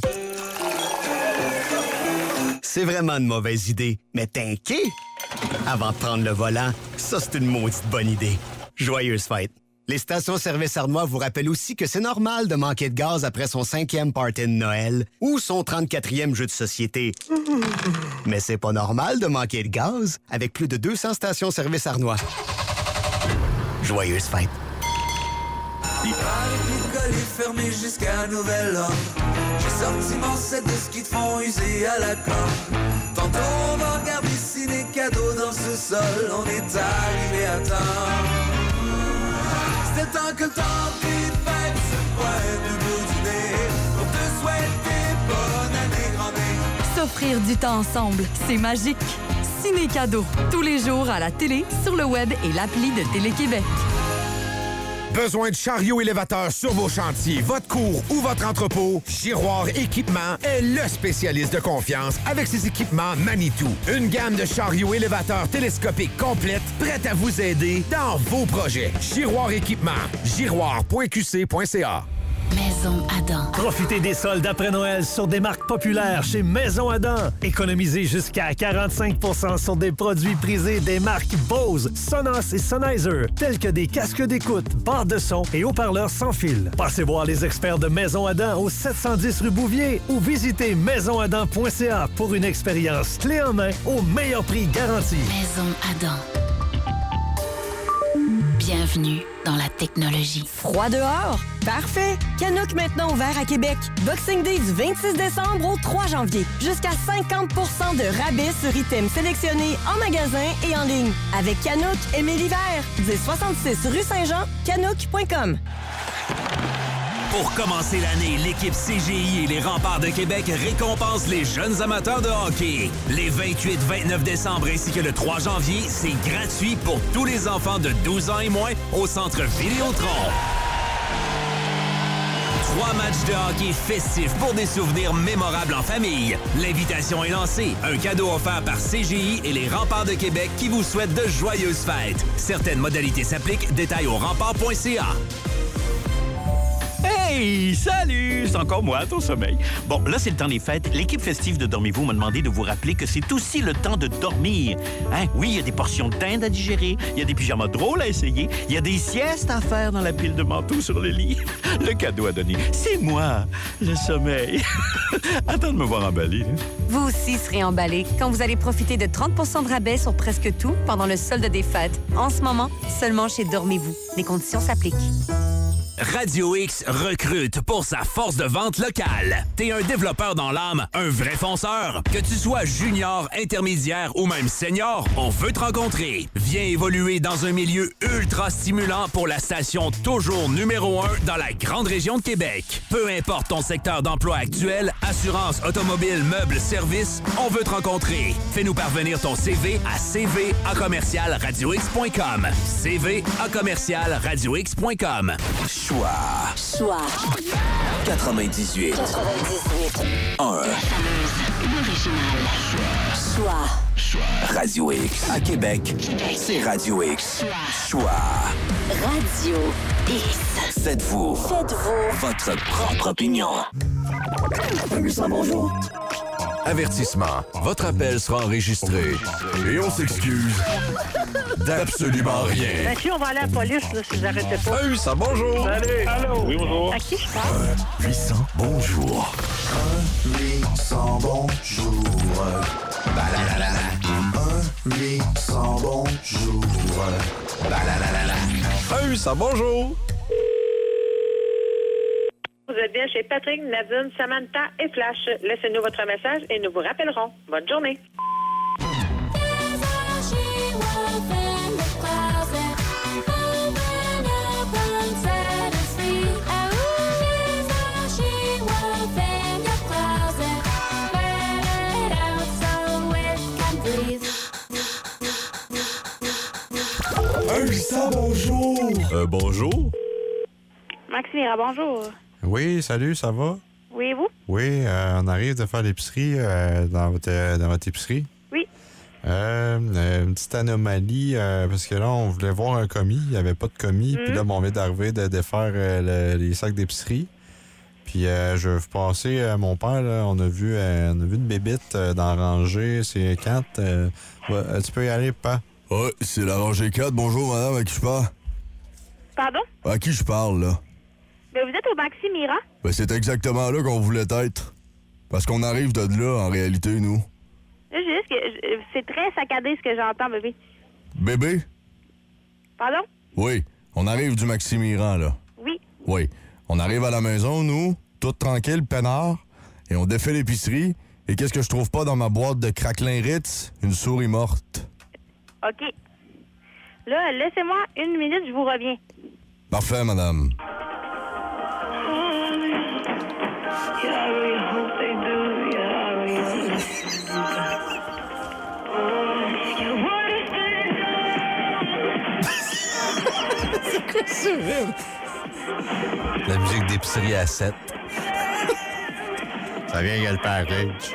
c'est vraiment une mauvaise idée. Mais trinquer avant de prendre le volant, ça, c'est une maudite bonne idée. Joyeuse fête. Les stations-service Arnois vous rappellent aussi que c'est normal de manquer de gaz après son cinquième party de Noël ou son trente-quatrième jeu de société. Mais c'est pas normal de manquer de gaz avec plus de deux cents stations-service Arnois. Joyeuse fête. Il paraît que l'école est fermée jusqu'à nouvel ordre. J'ai sorti mon set de ski de fond usé à la corde. Tantôt on va regarder ciné cadeaux dans le sous-sol. On est arrivé à temps. C'était le temps que le temps des fêtes se pointe du bout du nez. Pour te souhaiter bonne année, grande année. S'offrir du temps ensemble, c'est magique. Ciné cadeau, tous les jours à la télé, sur le web et l'appli de Télé-Québec. Besoin de chariots élévateurs sur vos chantiers, votre cour ou votre entrepôt? Giroir Équipement est le spécialiste de confiance avec ses équipements Manitou. Une gamme de chariots élévateurs télescopiques complète, prête à vous aider dans vos projets. Giroir Équipement. giroir point q c point c a. Maison Adam. Profitez des soldes après Noël sur des marques populaires chez Maison Adam. Économisez jusqu'à quarante-cinq pour cent sur des produits prisés des marques Bose, Sonos et Sennheiser, tels que des casques d'écoute, barres de son et haut-parleurs sans fil. Passez voir les experts de Maison Adam au sept cent dix rue Bouvier ou visitez maison adam point c a pour une expérience clé en main au meilleur prix garanti. Maison Adam. Bienvenue dans la technologie. Froid dehors? Parfait! Canuck maintenant ouvert à Québec. Boxing Day du vingt-six décembre au trois janvier. Jusqu'à cinquante pour cent de rabais sur items sélectionnés en magasin et en ligne. Avec Canuck, aimez l'hiver. dix soixante-six rue Saint-Jean, canuck point com. Pour commencer l'année, l'équipe C G I et les Remparts de Québec récompensent les jeunes amateurs de hockey. Les vingt-huit vingt-neuf décembre ainsi que le trois janvier, c'est gratuit pour tous les enfants de douze ans et moins au Centre Vidéotron. Trois matchs de hockey festifs pour des souvenirs mémorables en famille. L'invitation est lancée. Un cadeau offert par C G I et les Remparts de Québec qui vous souhaitent de joyeuses fêtes. Certaines modalités s'appliquent. Détails au rempart point c a. Hey, salut! C'est encore moi, ton sommeil. Bon, là, c'est le temps des fêtes. L'équipe festive de Dormez-vous m'a demandé de vous rappeler que c'est aussi le temps de dormir. Hein? Oui, il y a des portions de dinde à digérer, il y a des pyjamas drôles à essayer, il y a des siestes à faire dans la pile de manteaux sur le lit. Le cadeau à donner, c'est moi, le sommeil. Attends de me voir emballer. Vous aussi serez emballé quand vous allez profiter de trente pour cent de rabais sur presque tout pendant le solde des fêtes. En ce moment, seulement chez Dormez-vous. Les conditions s'appliquent. Radio X recrute pour sa force de vente locale. T'es un développeur dans l'âme, un vrai fonceur. Que tu sois junior, intermédiaire ou même senior, on veut te rencontrer. Viens évoluer dans un milieu ultra stimulant pour la station toujours numéro un dans la grande région de Québec. Peu importe ton secteur d'emploi actuel, assurance, automobile, meubles, services, on veut te rencontrer. Fais-nous parvenir ton C V à c v a commercial radio x point com. c v a commercial radio x point com. Choix. Choix. quatre-vingt-dix-huit. quatre-vingt-dix-huit. un. La fameuse, l'original. Choix. Choix. Radio X. À Québec, c'est Radio X. Choix. Radio X. Faites-vous. Faites-vous. Votre propre opinion. Bonjour. Avertissement. Votre appel sera enregistré. Et on s'excuse d'absolument rien. Ben, si on va aller à la police, là, si vous arrêtez pas. Un huit cents, bonjour. Salut. Allô. Oui, bonjour. À qui je parle? un huit cents, bonjour. un huit cents, bonjour. Balalalala. un huit cents, bonjour. Balalalala. Un huit cents, bonjour. Vous êtes bien chez Patrick, Nadine, Samantha et Flash. Laissez-nous votre message et nous vous rappellerons. Bonne journée. un huit cents, bonjour. Euh, bonjour. Maximira, bonjour. Oui, salut, ça va? Oui, et vous? Oui, euh, on arrive de faire l'épicerie euh, dans, votre, euh, dans votre épicerie. Oui. Euh, euh, une petite anomalie, euh, parce que là, on voulait voir un commis. Il n'y avait pas de commis. Mm. Puis là, bon, on vient d'arriver de défaire euh, le- les sacs d'épicerie. Puis euh, je vais vous passer à mon père, là, on a vu euh, on a vu une bébite euh, dans la rangée. C'est quatre. Euh, ouais, tu peux y aller, pas? Ouais, c'est la rangée quatre. Bonjour, madame, à qui je parle? Pardon? À qui je parle, là? Ben, vous êtes au Maximira? Ben, c'est exactement là qu'on voulait être. Parce qu'on arrive de là, en réalité, nous. Là, j'ai juste que je- c'est très saccadé ce que j'entends, bébé. Bébé? Pardon? Oui, on arrive du Maximiran, là. Oui. Oui. On arrive à la maison, nous, tout tranquille, peinard, et on défait l'épicerie. Et qu'est-ce que je trouve pas dans ma boîte de craquelin Ritz? Une souris morte. OK. Là, laissez-moi une minute, je vous reviens. Parfait, madame. C'est quoi ça? La musique d'épicerie à sept. Ça vient avec le package.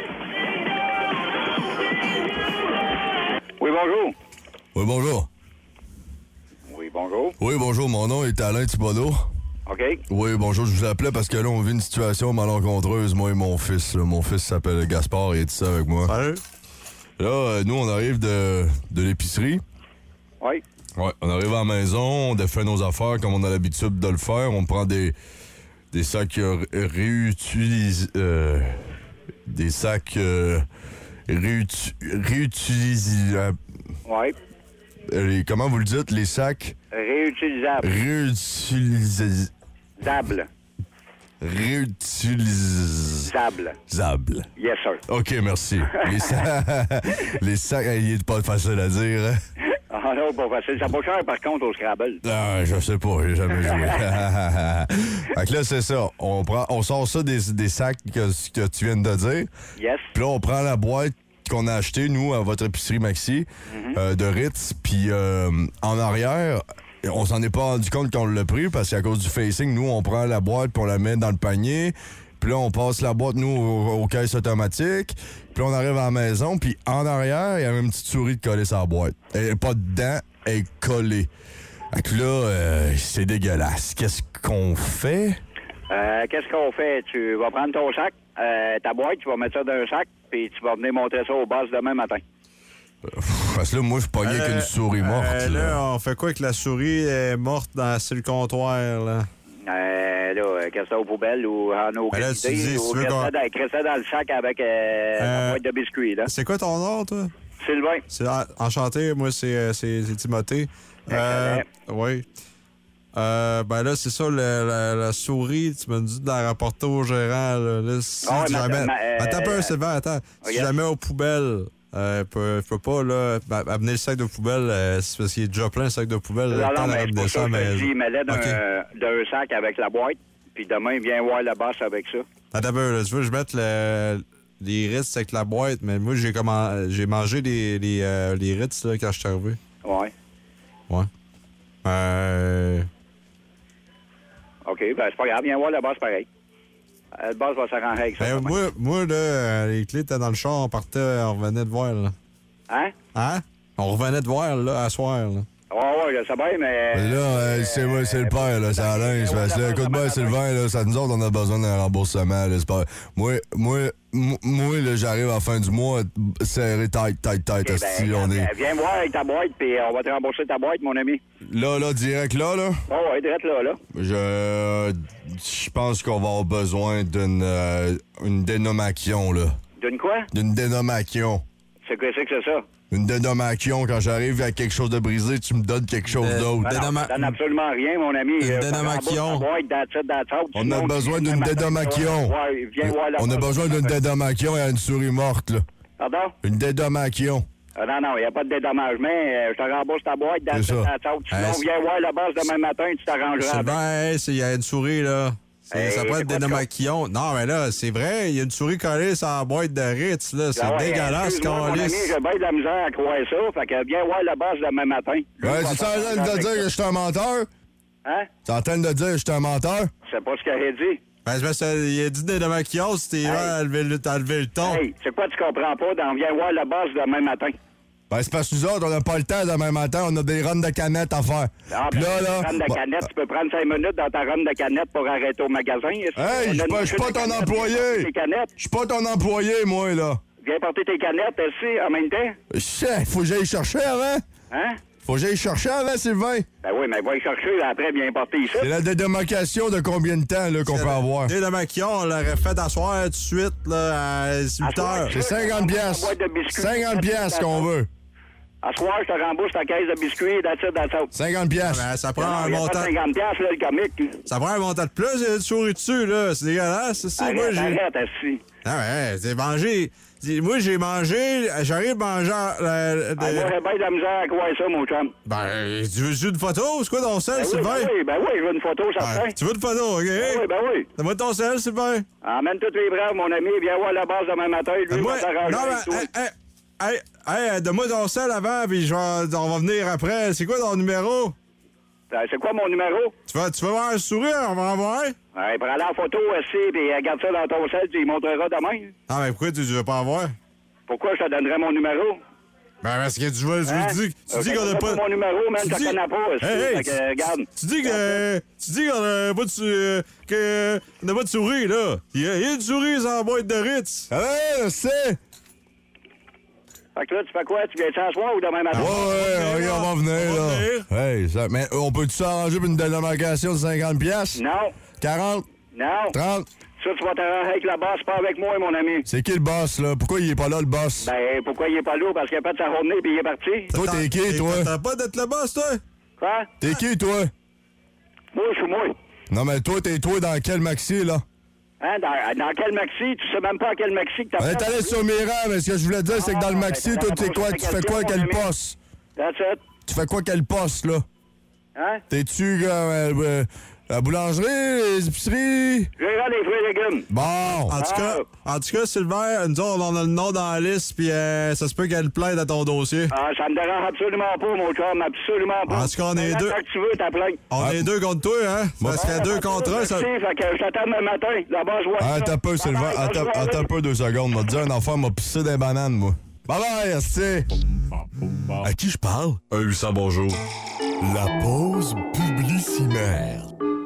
Oui, bonjour. Oui, bonjour. Oui, bonjour. Oui, bonjour, mon nom est Alain Thibodeau. OK. Oui, bonjour, je vous appelais parce que là, on vit une situation malencontreuse, moi et mon fils. Là. Mon fils s'appelle Gaspard et il est ici avec moi. Salut. Là, euh, nous, on arrive de, de l'épicerie. Oui. Ouais, on arrive à la maison, on défait nos affaires comme on a l'habitude de le faire. On prend des, des sacs euh, réutilisés... Euh, des sacs euh, réuti- réutilisables. Oui. Les- comment vous le dites, les sacs? Réutilisable. Réutilisables. Zable. Réutilisable. Zable. Yes, sir. OK, merci. Les, sa- les sacs, il est pas facile à dire, hein? Ah non, pas facile. Ça va cher, par contre, au Scrabble. Ah, je sais pas, j'ai jamais joué. Fait que là, c'est ça. On, prend, on sort ça des, des sacs que, que tu viens de dire. Yes. Puis là, on prend la boîte qu'on a achetée, nous, à votre épicerie Maxi, Mm-hmm. euh, de Ritz. Puis euh, en arrière, on s'en est pas rendu compte qu'on l'a pris parce qu'à cause du facing, nous, on prend la boîte puis on la met dans le panier. Puis là, on passe la boîte, nous, aux, aux caisses automatiques. Puis là, on arrive à la maison. Puis en arrière, il y avait une petite souris de coller sur la boîte. Elle est pas dedans, elle est collée. Fait que là, euh, c'est dégueulasse. Qu'est-ce qu'on fait? Euh, qu'est-ce qu'on fait? Tu vas prendre ton sac, euh, ta boîte, tu vas mettre ça dans un sac, puis tu vas venir montrer ça au boss demain matin. Parce que là, moi, je suis pogné avec une souris morte. Euh, là. là, on fait quoi avec la souris est morte dans sur le comptoir, là? Euh, là, euh, qu'est-ce que ça aux poubelles ou en aucune Ben là, tu idée, dis, si ou tu veux crée qu'on- ça dans, crée ça dans le sac avec euh, la Euh, boîte de biscuits, là. C'est quoi ton nom, toi? Sylvain. C'est en- enchanté, moi, c'est, euh, c'est, c'est Timothée. Euh, oui. Euh, ben là, c'est ça, le- la, la souris, tu m'as dit de la rapporter au gérant. Là, Là, si Ah ouais, jamais... ma- ma- euh, Attends un peu, Sylvain, attends. Si regarde. jamais aux poubelles, euh, peut, peut pas là, ben, amener le sac de poubelle, euh, c'est parce qu'il est déjà plein, le sac de poubelle. Non, le non, temps de mais c'est ramener pour ça à ça la que je te maison. dis, mets-le d'un OK. d'un sac avec la boîte, puis demain, viens voir le boss avec ça. Attends un peu, là, tu veux que je mette le, les Ritz avec la boîte, mais moi, j'ai commen- j'ai mangé les, les, euh, les Ritz là, quand je suis arrivé. Ouais. Ouais. Euh... OK, ben c'est pas grave, viens voir le boss pareil. Euh, le boss va s'arranger avec ça. Ben, demain. moi, moi, là, euh, les clés étaient dans le char, on partait, on revenait de voir, là. Hein? Hein? On revenait de voir, là, à soir, là. Ouais, ouais, je sais bien, mais... Mais là, euh, c'est moi, c'est le père, là, c'est Alain. C'est parce que là, écoute-moi, Sylvain, là, ça nous autres, on a besoin d'un remboursement, là, c'est pas... Moi, moi, m- moi, là, j'arrive à la fin du mois, serré tête, tête, tête, Eh ben, asti, on est... euh, Viens voir avec ta boîte, puis on va te rembourser ta boîte, mon ami. Là, là, direct là, là, Oh, ouais, direct là, là. je... Je pense qu'on va avoir besoin d'une... euh, une dénomination, là. D'une quoi? D'une dénomination. C'est quoi c'est que c'est ça? Une dénomination, quand j'arrive à quelque chose de brisé, tu me donnes quelque chose d'autre. Ben non, ça donne absolument rien, mon ami. Une Euh, dénomination. ta boîte, that's it, that's out. On Sinon, a besoin tu- d'une matin, dénomination. Ouais, viens voir la On a boss. besoin d'une dénomination et à une souris morte, là. Pardon? Une dénomination. Ah, non, non, il n'y a pas de dédommagement. Euh, je te rembourse ta boîte, that's C'est it, ça. that's out. Sinon, Hey, c'est- viens voir le boss demain matin, tu t'arrangeras. avec. Sylvain, hey, c'est- il y a une souris, là. C'est- Hey, ça peut c'est être quoi des ça? dénomaquillons. Non, mais là, c'est vrai, il y a une souris collée sur la boîte de Ritz, là. C'est Ah ouais, dégueulasse, excuse-moi, mon ami, câlisse. j'ai bien de la misère à croire ça. Fait que viens voir le boss demain matin. Ouais, c'est ça en train de dire que je suis un menteur? Hein? T'es en train de dire que je suis un menteur? C'est pas ce qu'il a dit. Ben, c'est parce qu'il a dit des dénomaquillons, c'était là, à lever le- t'as levé le ton. Hey, c'est quoi tu comprends pas? Donc, viens voir le boss demain matin. Ben, c'est parce que nous autres, on n'a pas le temps demain matin, on a des runs de canettes à faire. Ah, Puis ben, là, là... run de bah- canette, tu peux prendre cinq minutes dans ta run de canette pour arrêter au magasin. Hey, je suis pas, je suis pas ton employé! Je suis pas ton employé, moi, là. Viens porter tes canettes ici en même temps. Je sais, faut que j'aille chercher avant. Hein? Faut que j'aille chercher avant, Sylvain. Ben oui, mais va y chercher, après, viens porter ici. C'est la démarcation de combien de temps, là, qu'on peut avoir? Des dénomaquillons, on l'aurait fait d'asseoir tout de suite, là, à huit heures. C'est cinquante piastres. cinquante piastres qu'on veut. À soir, je te rembourse ta caisse de biscuits, that's it, that's out. cinquante piastres. Ben, ça prend Non, un il y a montant. pas cinquante piastres, là, le comique. Ça prend un montant de plus, il y a une souris dessus, là. C'est dégueulasse, ça. C'est moi, Arrête, j'ai. arrête, assis. Ah ouais, c'est mangé. C'est- Moi, j'ai mangé, j'arrive à manger. euh, de- Ah, moi, j'ai bien de la misère à croire ça, mon chum. Ben, tu veux une photo? C'est quoi ton sel, Ben oui, Sylvain? ben oui, ben oui, je veux une photo, ça Ah, fait. tu veux une photo, OK? Ben oui, ben oui. Donne-moi ton sel, Sylvain. Emmène tous les braves, mon ami, viens voir la base demain matin, lui, Moi, va s'arranger non, avec mais, toi. hey, hey, hey, hey, donne-moi ton sel avant, puis je vais- on va venir après. C'est quoi ton numéro? Euh, C'est quoi mon numéro? Tu vas, tu vas voir un sourire, on va en voir? Ouais, prends la photo aussi, puis euh, garde ça dans ton sel, tu y montreras demain. Ah, mais pourquoi tu ne veux pas en voir? Pourquoi je te donnerais mon numéro? Ben, parce que tu vois, tu Hein? dis, tu Euh, dis qu'on a pas pas... mon numéro, man, tu je te dis- connais pas. aussi. Hey, hey, Fait que, regarde. Tu dis que... Tu dis qu'on a pas de... sou- euh, que... On a pas de souris, là. Il y a, il y a une souris en boîte de Ritz. Ah ouais, je sais. Fait que là, tu fais quoi? Tu viens ce soir ou demain matin? Ouais, ouais, regarde, on va venir, là. Hey, ça, mais on peut-tu s'arranger pour une dénomination de cinquante piastres? Non. quarante? Non. trente? Ça, tu vas t'arranger avec la boss, pas avec moi, mon ami. C'est qui le boss, là? Pourquoi il est pas là, le boss? Ben, pourquoi il est pas là? Parce qu'il a fait sa journée puis il est parti. Toi, t'es qui, toi? T'as pas d'être le boss, toi? Quoi? T'es qui, toi? Moi, je suis moi. Non, mais toi, t'es toi dans quel maxi, là? Hein? Dans, dans quel maxi? Tu sais même pas à quel maxi que t'as On est fait. allé sur Miram, mais ce que je voulais dire, c'est que dans le Ah, maxi, ben, toi, t'as tu sais quoi? posé Tu fais quelqu'un, quoi, mon quel ami? poste? That's it. Tu fais quoi, quel poste, là? Hein? T'es-tu, euh, euh, la boulangerie, les épiceries? Gérard des fruits et légumes. Bon! En tout cas, en tout cas, Sylvain, nous autres, on a le nom dans la liste, puis euh, ça se peut qu'elle plaide à ton dossier. Ah, ça me dérange absolument pas, mon chum, absolument pas. En tout cas, on est deux. Quand tu veux, t'as plein. On est deux contre toi, hein? Ça serait deux contre un, ça... Fait que je t'attends demain matin. Là-bas, je vois Ah, ça. attends un peu, Sylvain. Bye bye, Attends, bonne soirée. attends un peu, deux secondes. M'a dit un enfant m'a pissé des bananes, moi. Bye bye, esti. À qui je parle? Un huit cents, bonjour. La pause publicitaire.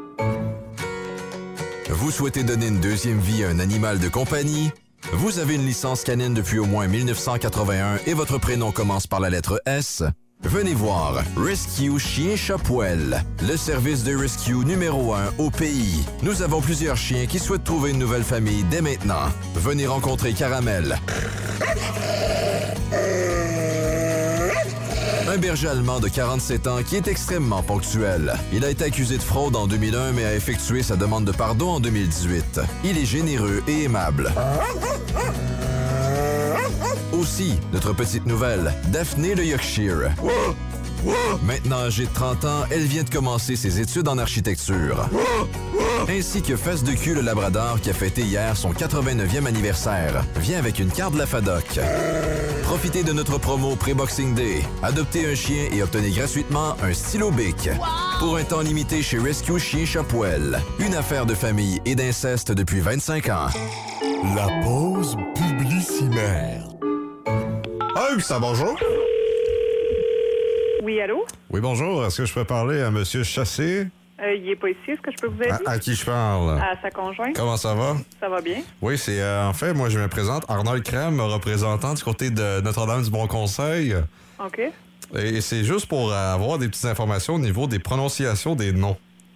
Vous souhaitez donner une deuxième vie à un animal de compagnie? Vous avez une licence canine depuis au moins mille neuf cent quatre-vingt-un et votre prénom commence par la lettre S? Venez voir Rescue Chien Chopwell, le service de rescue numéro un au pays. Nous avons plusieurs chiens qui souhaitent trouver une nouvelle famille dès maintenant. Venez rencontrer Caramel. Un berger allemand de quarante-sept ans qui est extrêmement ponctuel. Il a été accusé de fraude en deux mille un, mais a effectué sa demande de pardon en deux mille dix-huit. Il est généreux et aimable. Aussi, notre petite nouvelle, Daphné le Yorkshire. Maintenant âgée de trente ans, elle vient de commencer ses études en architecture. Ainsi que Fesse de cul le Labrador qui a fêté hier son quatre-vingt-neuvième anniversaire. Viens avec une carte de la FADOC. Profitez de notre promo Pré-Boxing Day. Adoptez un chien et obtenez gratuitement un stylo bic. Pour un temps limité chez Rescue Chien Chopwell. Une affaire de famille et d'inceste depuis vingt-cinq ans. La pause publicitaire. Ah, oui, ça, bonjour. Oui, allô? Oui, bonjour. Est-ce que je peux parler à M. Chassé? Euh, il est pas ici. Est-ce que je peux vous aider? À, à qui je parle? À sa conjointe. Comment ça va? Ça va bien? Oui, c'est euh, en fait, moi je me présente, Arnold Crème, représentant du côté de Notre-Dame du Bon Conseil. OK. Et c'est juste pour euh, avoir des petites informations au niveau des prononciations des noms.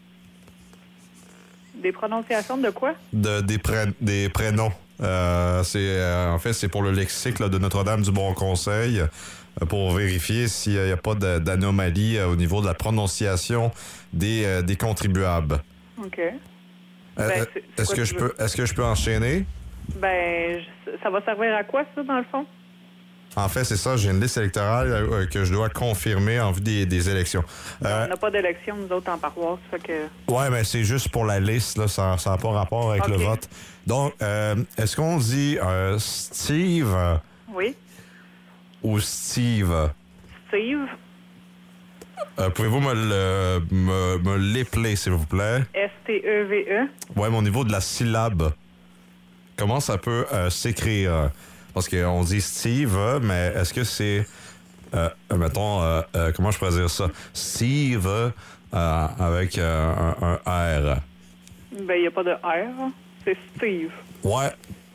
Des prononciations de quoi? De, des, pré- des prénoms. Euh, c'est, euh, en fait, c'est pour le lexique là, de Notre-Dame du Bon Conseil, euh, pour vérifier s'il n'y a pas de- d'anomalie euh, au niveau de la prononciation des, euh, des contribuables. OK. Euh, Ben, c'est- c'est est-ce quoi que tu je veux? peux, est-ce que je peux enchaîner? Ben, je- ça va servir à quoi, ça, dans le fond? En fait, c'est ça, j'ai une liste électorale euh, que je dois confirmer en vue des, des élections. Euh, On n'a pas d'élection, nous autres, en paroisse, fait que... ouais, mais c'est juste pour la liste, là, ça n'a pas rapport avec Ok. le vote. Donc, euh, est-ce qu'on dit euh, Steve euh, Oui. ou Steve? Steve, Euh, pouvez-vous me, le, me, me l'épeler, s'il vous plaît? S T E V E. Ouais, mais au niveau de la syllabe, comment ça peut euh, s'écrire? Parce qu'on dit Steve, mais est-ce que c'est, euh, mettons, euh, euh, comment je pourrais dire ça? Steve euh, avec euh, un, un R. Ben, il n'y a pas de R. C'est Steve. Ouais.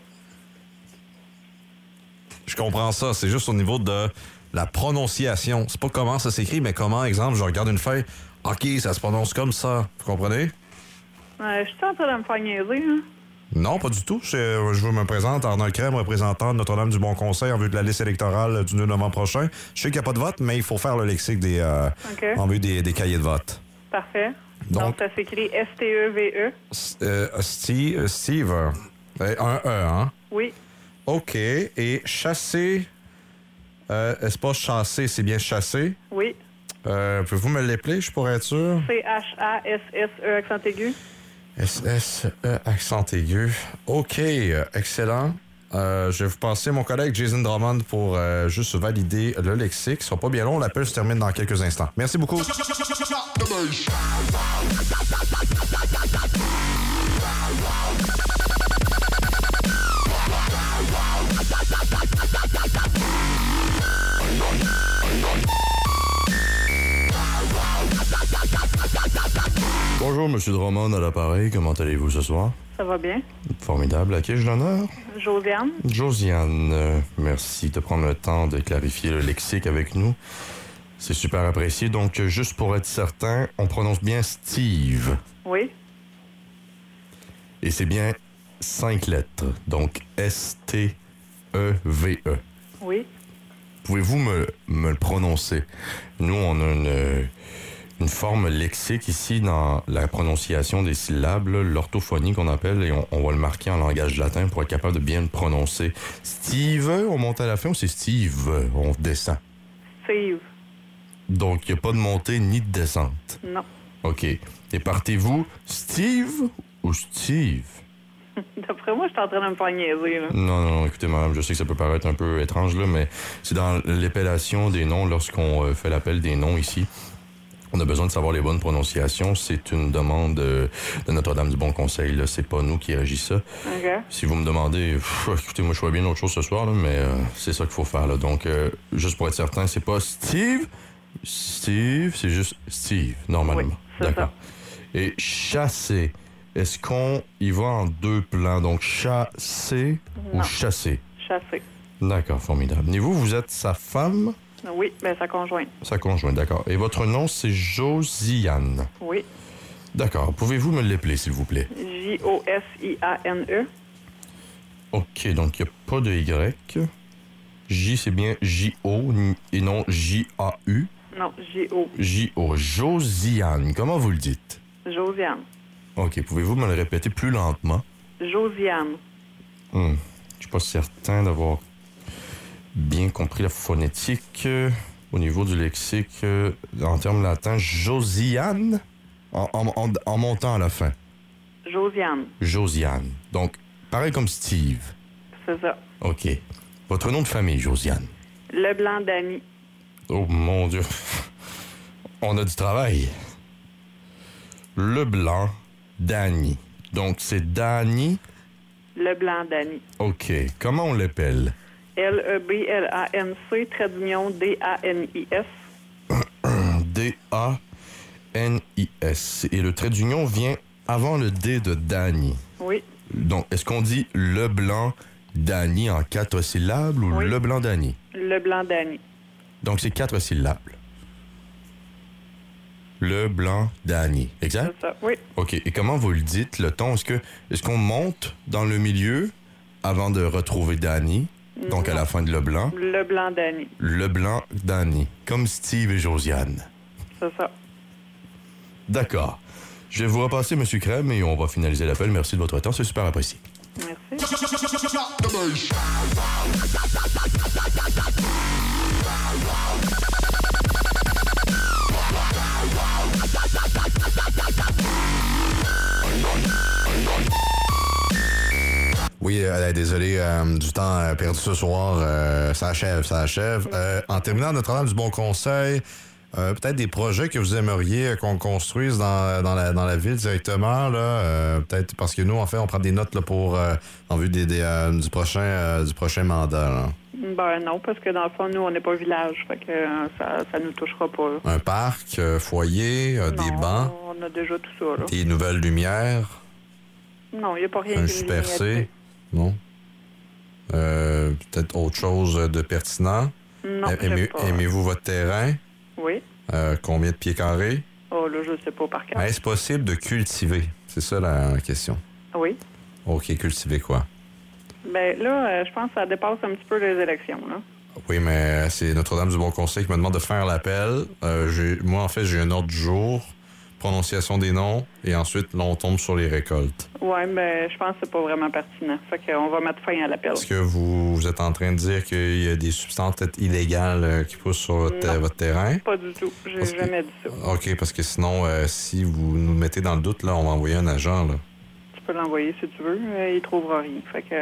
Je comprends ça. C'est juste au niveau de la prononciation. C'est pas comment ça s'écrit, mais comment, exemple, je regarde une feuille. OK, ça se prononce comme ça. Vous comprenez? Euh, je suis en train de me faire niaiser, hein? Non, pas du tout. Je, je me présente, Arnold Crème, représentant de Notre-Dame du Bon Conseil en vue de la liste électorale du deux novembre prochain. Je sais qu'il n'y a pas de vote, mais il faut faire le lexique des, euh, OK. en vue des, des cahiers de vote. Parfait. Donc- Donc, ça s'écrit S T E V E. S- euh, Steve, Steve, euh, un E, hein? Oui. OK. Et chasser, euh, est-ce pas chasser, c'est bien chasser? Oui. Euh, Pouvez-vous me l'épeler, je pourrais être sûr? C H A S S E accent aigu. S S E accent aigu. OK, euh, excellent. Euh, je vais vous passer mon collègue Jason Drummond pour euh, juste valider le lexique. Ce sera pas bien long. L'appel se termine dans quelques instants. Merci beaucoup. Bonjour, M. Drummond à l'appareil. Comment allez-vous ce soir? Ça va bien. Formidable. À qui ai-je l'honneur? Josiane. Josiane, euh, merci de prendre le temps de clarifier le lexique avec nous. C'est super apprécié. Donc, juste pour être certain, on prononce bien Steve. Oui. Et c'est bien cinq lettres. Donc, S T E V E. Oui. Pouvez-vous me, me le prononcer? Nous, on a une, une forme lexique ici dans la prononciation des syllabes, là, l'orthophonie qu'on appelle, et on, on va le marquer en langage latin pour être capable de bien le prononcer. Steve, on monte à la fin ou c'est Steve, on descend? Steve. Donc, il n'y a pas de montée ni de descente? Non. OK. Et partez-vous Steve ou Steve? D'après moi, je suis en train de me faire niaiser, là. Non, non, non, écoutez, madame, je sais que ça peut paraître un peu étrange, là, mais c'est dans l'épellation des noms, lorsqu'on euh, fait l'appel des noms ici. On a besoin de savoir les bonnes prononciations. C'est une demande euh, de Notre-Dame du Bon Conseil, là. C'est pas nous qui régissent ça. OK. Si vous me demandez, pff, écoutez, moi, je ferais bien autre chose ce soir, là, mais euh, c'est ça qu'il faut faire, là. Donc, euh, juste pour être certain, c'est pas Steve. Steve, c'est juste Steve, normalement. Oui, c'est d'accord. Ça. Et chasser. Est-ce qu'on y va en deux plans? Donc, chasser non. ou chasser? Chasser. D'accord, formidable. Et vous, vous êtes sa femme? Oui, bien sa conjointe. Sa conjointe, d'accord. Et votre nom, c'est Josiane? Oui. D'accord. Pouvez-vous me l'appeler, s'il vous plaît? J O S I A N E. OK, donc il n'y a pas de Y. J, c'est bien J O et non J A U? Non, J O. J O. Josiane. Comment vous le dites? Josiane. OK. Pouvez-vous me le répéter plus lentement? Josiane. Hum. Je suis pas certain d'avoir bien compris la phonétique euh, au niveau du lexique euh, en termes latins. Josiane? En, en, en, en montant à la fin. Josiane. Josiane. Donc, pareil comme Steve. C'est ça. OK. Votre nom de famille, Josiane? Leblanc Dany. Oh, mon Dieu. On a du travail. Leblanc Dany. Donc, c'est Dany? Leblanc Dany. OK. Comment on l'appelle? L E B L A N C, trait d'union D A N I S. D A N I S. Et le trait d'union vient avant le D de Dany. Oui. Donc, est-ce qu'on dit Leblanc Dany en quatre syllabes ou oui. Leblanc Dany? Leblanc Dany. Donc, c'est quatre syllabes. Leblanc Dany. Exact? C'est ça, oui. OK. Et comment vous le dites, le ton? Est-ce que est-ce qu'on monte dans le milieu avant de retrouver Dany? Donc, non. À la fin de Leblanc? Leblanc Dany. Leblanc Dany. Comme Steve et Josiane. C'est ça. D'accord. Je vais vous repasser M. Crème et on va finaliser l'appel. Merci de votre temps. C'est super apprécié. Merci. Oui, euh, désolé euh, du temps euh, perdu ce soir. Euh, ça achève, ça achève. Euh, en terminant, Notre-Dame du Bon Conseil, euh, peut-être des projets que vous aimeriez qu'on construise dans, dans, la, dans la ville directement, là. Euh, peut-être parce que nous, en fait, on prend des notes là, pour euh, en vue des, des, euh, du, prochain, euh, du prochain mandat. Là. Ben non, parce que dans le fond, nous, on n'est pas village, fait que euh, ça, ça nous touchera pas. Là. Un parc, euh, foyer, euh, non, des bancs. On a déjà tout ça. Là. Des nouvelles lumières. Non, il n'y a pas rien un de Super C. Non. Euh, peut-être autre chose de pertinent. Non, Aimez, pas. Aimez-vous votre terrain? Oui. Euh, combien de pieds carrés? Oh là, je sais pas par cœur. Est-ce possible de cultiver? C'est ça la question. Oui. OK, cultiver quoi? Ben là, euh, je pense que ça dépasse un petit peu les élections, là. Oui, mais c'est Notre-Dame du Bon Conseil qui me demande de faire l'appel. Euh, j'ai, moi, en fait, j'ai un ordre du jour, prononciation des noms, et ensuite, là, on tombe sur les récoltes. Oui, mais je pense que c'est pas vraiment pertinent. Fait qu'on va mettre fin à l'appel. Est-ce que vous, vous êtes en train de dire qu'il y a des substances peut-être illégales euh, qui poussent sur votre, euh, votre terrain? Pas du tout. J'ai parce jamais que... dit ça. OK, parce que sinon, euh, si vous nous mettez dans le doute, là, on va envoyer un agent, là. Tu peux l'envoyer si tu veux. Euh, il trouvera rien. Fait que...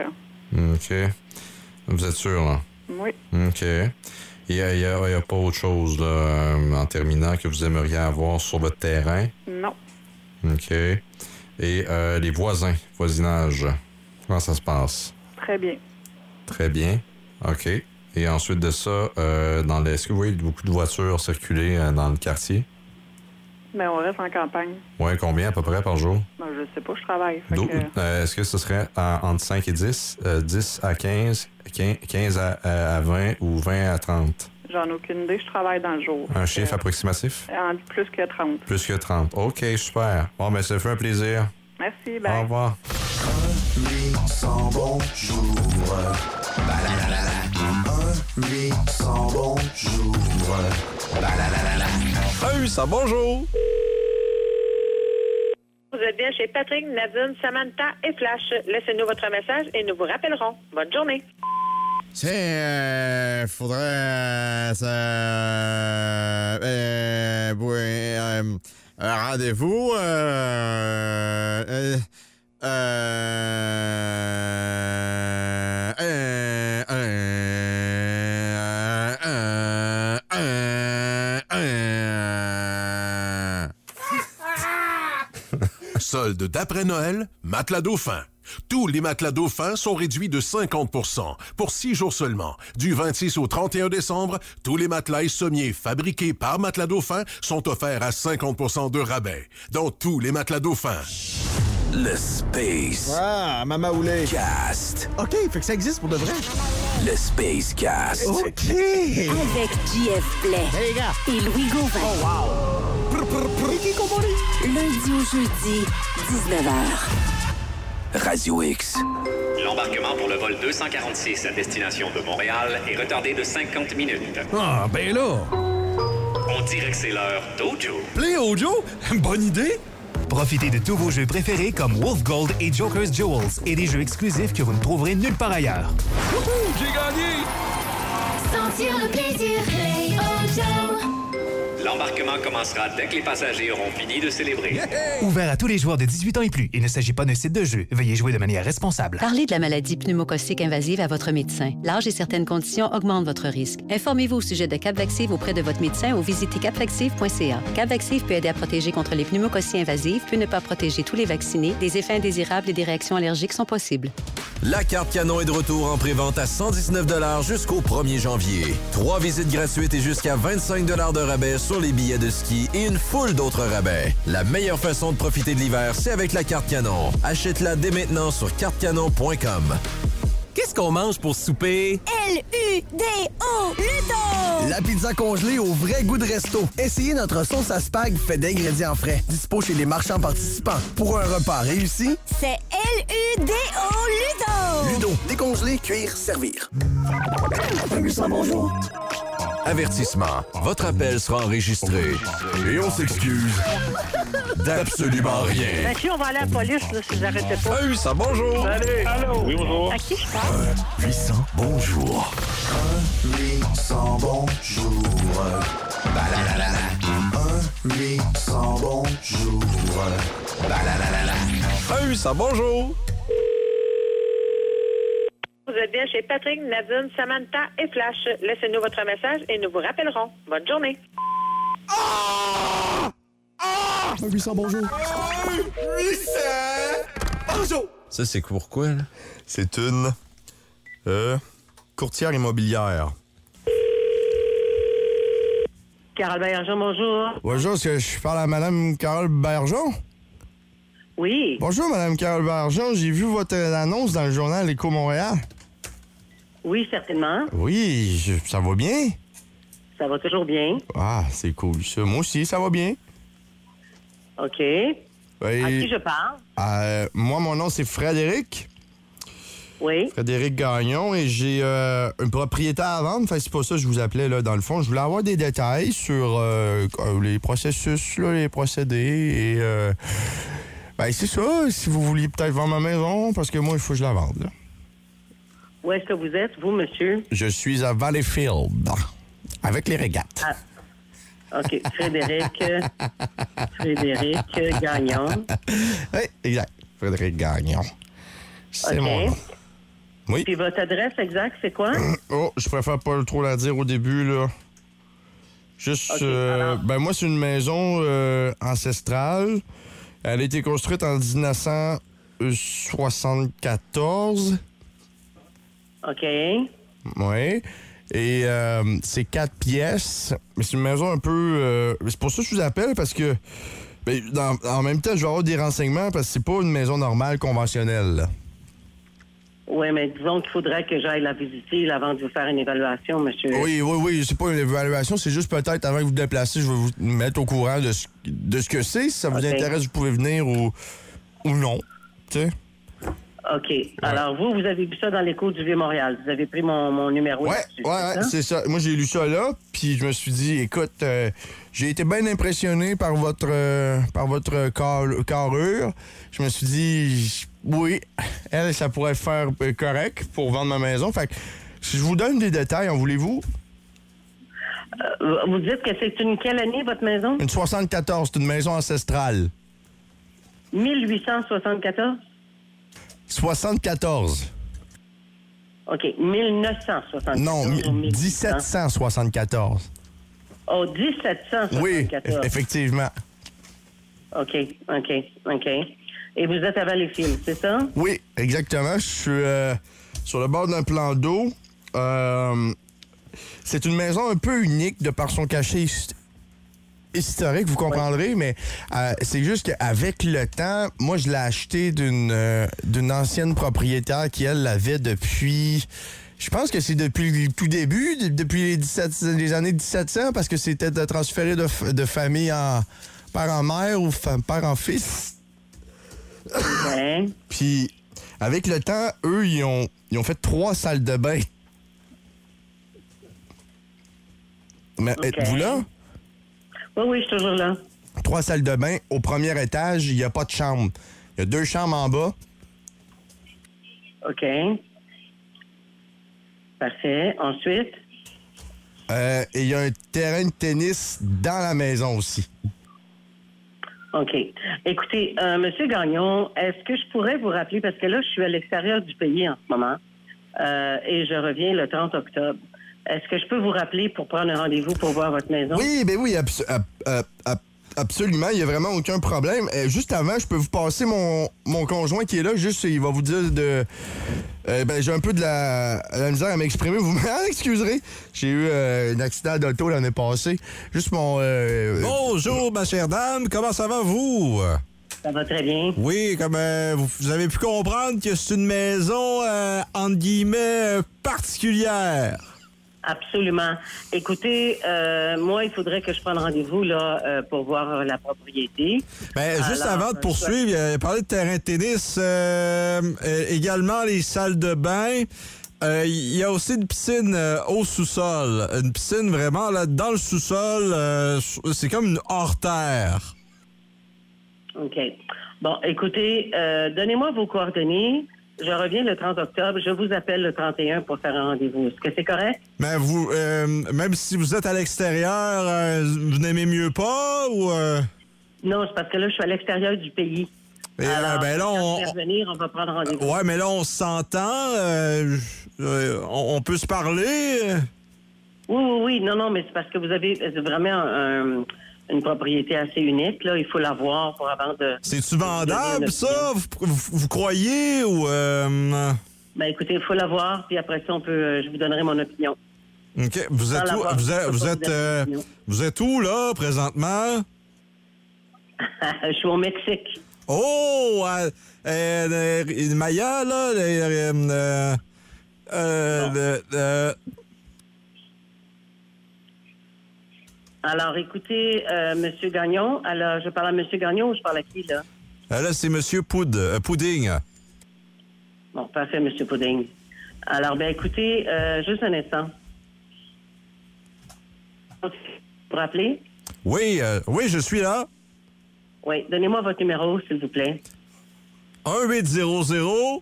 OK. Vous êtes sûr, là? Oui. OK. Il n'y a, il y a, il y a pas autre chose, là, euh, en terminant, que vous aimeriez avoir sur votre terrain? Non. OK. Et euh, les voisins, voisinage, comment ça se passe? Très bien. Très bien. OK. Et ensuite de ça, euh, dans les... est-ce que vous voyez beaucoup de voitures circuler euh, dans le quartier? Ben, on reste en campagne. Oui, combien à peu près par jour? Ben, je sais pas, je travaille. fait D'où- que- euh, est-ce que ce serait en- entre cinq et dix, euh, dix à quinze, quinze à, à vingt ou vingt à trente? J'en ai aucune idée, je travaille dans le jour. Un Fait chiffre que- approximatif? En plus que trente. Plus que trente. OK, super. Bon, ben ça fait un plaisir. Merci, Au bye. revoir. huit cents bonjour. Un huit cents bonjour. Un huit cents bonjour. Vous êtes bien chez Patrick, Nadine, Samantha et Flash. Laissez-nous votre message et nous vous rappellerons. Bonne journée. Tiens, euh, faudrait... Euh, ça, euh, oui, euh, un rendez-vous. Euh, euh, euh, euh, euh, euh, euh, Solde d'après-Noël, Matelas Dauphin. Tous les matelas Dauphin sont réduits de cinquante pour cent pour six jours seulement. Du vingt-six au trente et un décembre, tous les matelas et sommiers fabriqués par Matelas Dauphin sont offerts à cinquante pour cent de rabais dans tous les matelas Dauphin. Le Space Ah, Mama Oulé. Cast. OK, fait que ça existe pour de vrai. Le Space Cast. OK. Avec J F Blais. Hey, les gars. Et Louis Gauvin. Oh, wow. Lundi au jeudi, dix-neuf heures. Radio X. L'embarquement pour le vol deux cent quarante-six à destination de Montréal est retardé de cinquante minutes. Ah, ben là! On dirait que c'est l'heure d'Ojo. Play Ojo? Bonne idée! Profitez de tous vos jeux préférés comme Wolf Gold et Joker's Jewels et des jeux exclusifs que vous ne trouverez nulle part ailleurs. Wouhou! J'ai gagné! Sentir le plaisir, Play Ojo. L'embarquement commencera dès que les passagers auront fini de célébrer. Ouvert à tous les joueurs de dix-huit ans et plus. Il ne s'agit pas d'un site de jeu. Veuillez jouer de manière responsable. Parlez de la maladie pneumococcique invasive à votre médecin. L'âge et certaines conditions augmentent votre risque. Informez-vous au sujet de Capvaxive auprès de votre médecin ou visitez capvaxive point c a. Capvaxive peut aider à protéger contre les pneumococcies invasives, peut ne pas protéger tous les vaccinés. Des effets indésirables et des réactions allergiques sont possibles. La carte canon est de retour en prévente à cent dix-neuf dollars jusqu'au premier janvier. Trois visites gratuites et jusqu'à vingt-cinq dollars de rabais sur les billets de ski et une foule d'autres rabais. La meilleure façon de profiter de l'hiver, c'est avec la carte canon. Achète-la dès maintenant sur carte canon point com. Qu'est-ce qu'on mange pour souper? L U D O, Ludo! La pizza congelée au vrai goût de resto. Essayez notre sauce à spag fait d'ingrédients frais. Dispo chez les marchands participants. Pour un repas réussi, C'est L U D O, Ludo! Ludo. Décongeler, cuire, servir. Bonjour. Avertissement. Votre appel sera enregistré. Et on s'excuse d'absolument rien. Mathieu, on va aller à la police là, si vous arrêtez pas. Un huit cents, bonjour. Salut. Allô. Oui, bonjour. À qui je parle? huit cents bonjour. huit cents bonjour. Un huit cents bonjour. Un huit cents, bonjour. Vous êtes bien chez Patrick, Nadine, Samantha et Flash. Laissez-nous votre message et nous vous rappellerons. Bonne journée. huit cents bonjour. huit cents bonjour. Ça, c'est pourquoi, là? C'est une euh, courtière immobilière. Carole Bergeon, bonjour. Bonjour, est-ce que je parle à Mme Carole Bergeon? Oui. Bonjour, Mme Carole Bergeon. J'ai vu votre euh, annonce dans le journal Éco-Montréal. Oui, certainement. Oui, je- ça va bien? Ça va toujours bien. Ah, c'est cool, ça. Moi aussi, ça va bien. OK. Ben, À qui je parle? euh, moi, mon nom, c'est Frédéric. Oui. Frédéric Gagnon, et j'ai euh, une propriété à vendre. Enfin, c'est pas ça que je vous appelais, là, dans le fond. Je voulais avoir des détails sur euh, les processus, là, les procédés, et... Euh, ben, c'est ça, si vous vouliez peut-être vendre ma maison, parce que moi, il faut que je la vende, là. Où est-ce que vous êtes, vous, monsieur? Je suis à Valleyfield, avec les régates. Ah. OK. Frédéric. euh, Frédéric euh, Gagnon. Oui, exact. Frédéric Gagnon. C'est OK. mon nom. Oui. Puis votre adresse exacte, c'est quoi? Oh, je préfère pas trop la dire au début, là. Juste, OK, euh, alors. ben moi, c'est une maison euh, ancestrale. Elle a été construite en dix-neuf cent soixante-quatorze. OK. Oui. Et euh, c'est quatre pièces. Mais c'est une maison un peu... euh, c'est pour ça que je vous appelle, parce que... Ben, dans- en même temps, je vais avoir des renseignements, parce que c'est pas une maison normale, conventionnelle, là. Oui, mais disons qu'il faudrait que j'aille la visiter là, avant de vous faire une évaluation, monsieur. Oui, oui, oui. C'est pas une évaluation, c'est juste peut-être avant que vous vous déplacez, je vais vous mettre au courant de ce, de ce que c'est. Si ça vous OK. intéresse, vous pouvez venir ou, ou non. Tu sais? OK. Alors, vous, vous avez vu ça dans l'écho du Vieux-Montréal. Vous avez pris mon, mon numéro Ouais, là-dessus, ouais, ouais, c'est ça. Moi, j'ai lu ça là, puis je me suis dit, écoute, euh, j'ai été bien impressionné par votre euh, par votre car- carrure. Je me suis dit, j- oui, elle, ça pourrait faire euh, correct pour vendre ma maison. Fait que, si je vous donne des détails, en voulez-vous? Euh, vous dites que c'est une quelle année, votre maison? Une soixante-quatorze, c'est une maison ancestrale. mille huit cent soixante-quatorze? soixante-quatorze. OK. mille neuf cent soixante-quatorze. Non, ou mi- mille huit cents? dix-sept cent soixante-quatorze. Oh, dix-sept cent soixante-quatorze. Oui, effectivement. OK, OK, OK. Et vous êtes à Valleyfield, c'est ça? Oui, exactement. Je suis euh, sur le bord d'un plan d'eau. Euh, c'est une maison un peu unique de par son cachet his- historique, vous comprendrez, mais euh, c'est juste qu'avec le temps, moi, je l'ai acheté d'une euh, d'une ancienne propriétaire qui, elle, l'avait depuis... Je pense que c'est depuis le tout début, de- depuis les, dix-sept les années dix-sept cents, parce que c'était de transférer de, f- de famille en père en mère ou fa- père en fils. Puis, avec le temps, eux, ils ont, ils ont fait trois salles de bain. Mais OK. êtes-vous là? Oui, oui, je suis toujours là. Trois salles de bain. Au premier étage, il n'y a pas de chambre. Il y a deux chambres en bas. OK. Parfait. Ensuite? Euh, et il y a un terrain de tennis dans la maison aussi. OK. Écoutez, euh, Monsieur Gagnon, est-ce que je pourrais vous rappeler, parce que là, je suis à l'extérieur du pays en ce moment, euh, et je reviens le trente octobre. Est-ce que je peux vous rappeler pour prendre un rendez-vous pour voir votre maison? Oui, ben oui, abso- ab- ab- ab- absolument. Il n'y a vraiment aucun problème. Euh, juste avant, je peux vous passer mon, mon conjoint qui est là. Juste, il va vous dire de... Euh, ben, j'ai un peu de la, la misère à m'exprimer. Vous m'excuserez. J'ai eu euh, un accident d'auto l'année passée. Juste mon... euh, Bonjour, ma chère dame. Comment ça va, vous? Ça va très bien. Oui, comme euh, vous, vous avez pu comprendre que c'est une maison, euh, entre guillemets, euh, particulière. Absolument. Écoutez, euh, moi, il faudrait que je prenne rendez-vous là euh, pour voir euh, la propriété. Ben, juste Alors, avant de euh, poursuivre, il a parlé de terrain de tennis, euh, euh, également les salles de bain. Euh, Il y a aussi une piscine euh, au sous-sol. Une piscine vraiment là dans le sous-sol. euh, c'est comme une hors-terre. OK. Bon, écoutez, euh, donnez-moi vos coordonnées. Je reviens le trente octobre. Je vous appelle le trente et un pour faire un rendez-vous. Est-ce que c'est correct? Mais vous, euh, même si vous êtes à l'extérieur, euh, vous n'aimez mieux pas ou... euh? Non, c'est parce que là, je suis à l'extérieur du pays. Et, euh, Alors, ben là, quand on- je vais revenir, on va prendre rendez-vous. Ouais, mais là, on s'entend. euh, euh, on, on peut se parler. euh? Oui, oui, oui. Non, non, mais c'est parce que vous avez c'est vraiment un- une propriété assez unique. Là, il faut la voir pour avant de... C'est-tu vendable, ça? Vous, vous- vous croyez ou... euh, Ben, écoutez, il faut la voir, puis après ça, on peut, euh, je vous donnerai mon opinion. OK. Vous êtes Sans où, l'avoir, vous êtes, je peux vous pas êtes, vous donner euh, mon opinion. vous êtes où, là, présentement? Je suis au Mexique. Oh! Euh, euh, euh, Maya, là... euh, euh, euh, le- le- Alors, écoutez, euh, Monsieur Gagnon, alors, je parle à Monsieur Gagnon ou je parle à qui, là? euh, là, c'est Monsieur Poud, euh, Pudding. Bon, parfait, Monsieur Pudding. Alors, ben écoutez, euh, juste un instant. Vous vous rappelez? Oui, euh, oui, je suis là. Oui, donnez-moi votre numéro, s'il vous plaît. un huit zéro zéro.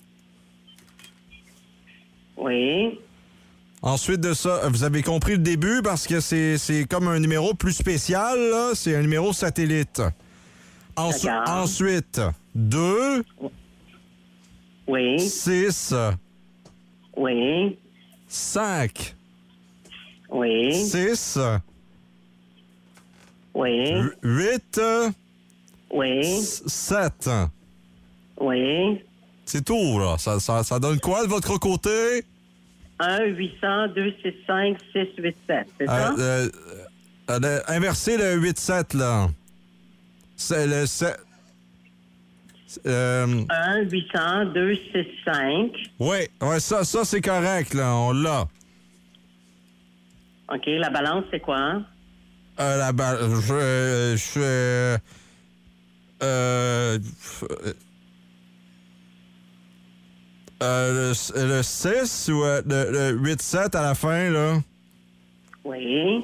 Oui. Ensuite de ça, vous avez compris le début parce que c'est, c'est comme un numéro plus spécial, là. C'est un numéro satellite. Ensu- D'accord. ensuite, deux. Oui. six. Oui. cinq. Oui. six. Oui. huit. Oui. sept. Oui. C'est tout, là. Ça, ça, ça donne quoi de votre côté? un huit cent deux cent soixante-cinq six cent quatre-vingt-dix-sept, c'est ça? Euh, euh, euh, inversez le huit sept, là. C'est le... sept. Euh... un huit cent deux cent soixante-cinq. Oui, ouais, ça, ça c'est correct, là. On l'a. OK, la balance, c'est quoi? Hein? Euh, la balance... Je... Je... Euh... euh Euh, le, le six ou euh, le, le huit sept à la fin, là? Oui.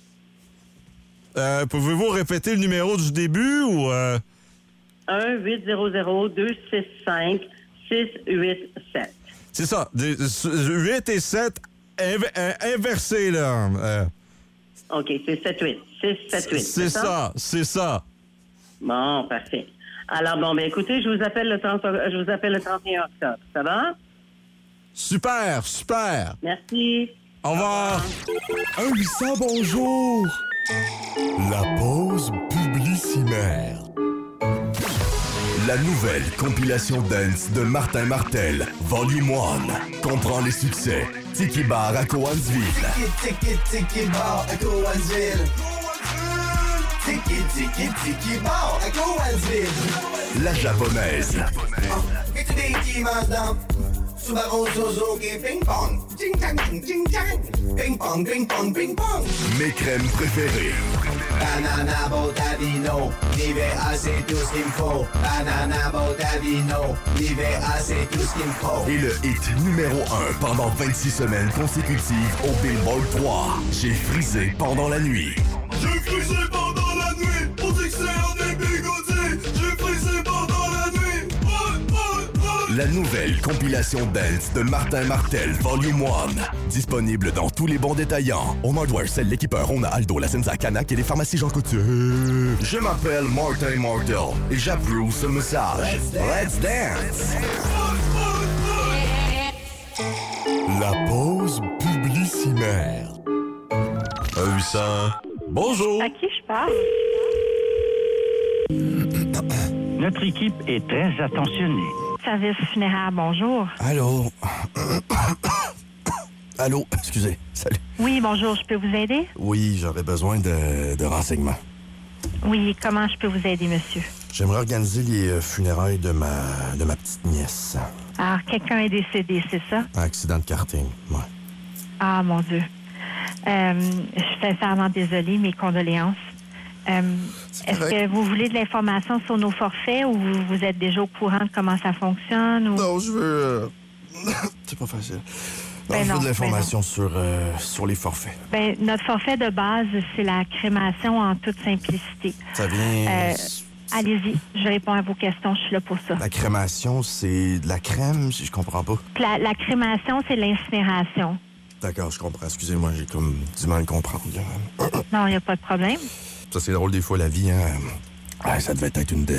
Euh, pouvez-vous répéter le numéro du début ou... Euh... un huit zéro zéro deux six cinq six huit sept. C'est ça. huit et sept inv inversés, là. Euh... OK, c'est sept huit. six sept huit. C'est ça, c'est ça. Bon, parfait. Alors, bon, ben écoutez, je vous appelle le trente, je vous appelle le trente et un octobre. Ça va? Super, super. Merci. Au revoir. un huit cents, bonjour. La pause publicitaire. La nouvelle compilation dance de Martin Martel, Volume un, comprend les succès Tiki Bar à Cowansville. Tiki, tiki, tiki bar à Cowansville. Tiki, tiki, tiki bar à Cowansville. La japonaise. Et tu dis, madame, Subaru Suzuki, ping pong, ting tang, ting tang, ping pong, ping pong, ping pong. Mes crèmes préférées. Banana Botavino, Nivea c'est tout ce qu'il me faut. Banana Botavino, Nivea c'est tout ce qu'il me faut. Et le hit numéro un pendant vingt-six semaines consécutives au Billboard trois. J'ai frisé pendant la nuit. J'ai frisé pendant la nuit, on dit que c'est un des bigotés. J'ai frisé pendant la nuit. La nouvelle compilation dance de Martin Martel, Volume un. Disponible dans tous les bons détaillants. Au Hardware, Cell, l'Équipeur, on a Aldo, la Senza, Canac et les pharmacies Jean Coutu. Je m'appelle Martin Martel et j'approuve ce message. Let's dance! La pause publicitaire. un huit cents. Bonjour. À qui je parle? Notre équipe est très attentionnée. Service funéraire, bonjour. Allô? Allô? Excusez. Salut. Oui, bonjour, je peux vous aider? Oui, j'aurais besoin de, de renseignements. Oui, comment je peux vous aider, monsieur? J'aimerais organiser les funérailles de ma, de ma petite nièce. Alors, quelqu'un est décédé, c'est ça? Un accident de karting, ouais. Ah, mon Dieu. Euh, je suis sincèrement désolée, mes condoléances. Euh, Est-ce que vous voulez de l'information sur nos forfaits ou vous, vous êtes déjà au courant de comment ça fonctionne? Ou... Non, je veux... Euh... C'est pas facile. Non, Ben je veux non, de l'information ben sur, euh, sur les forfaits. Ben, notre forfait de base, c'est la crémation en toute simplicité. Ça vient... Euh, allez-y, je réponds à vos questions, je suis là pour ça. La crémation, c'est de la crème, si je comprends pas. La, la crémation, c'est l'incinération. D'accord, je comprends. Excusez-moi, j'ai comme du mal à comprendre. Non, il n'y a pas de problème. Ça, c'est drôle des fois, la vie, hein. Ah, ça devait être une de...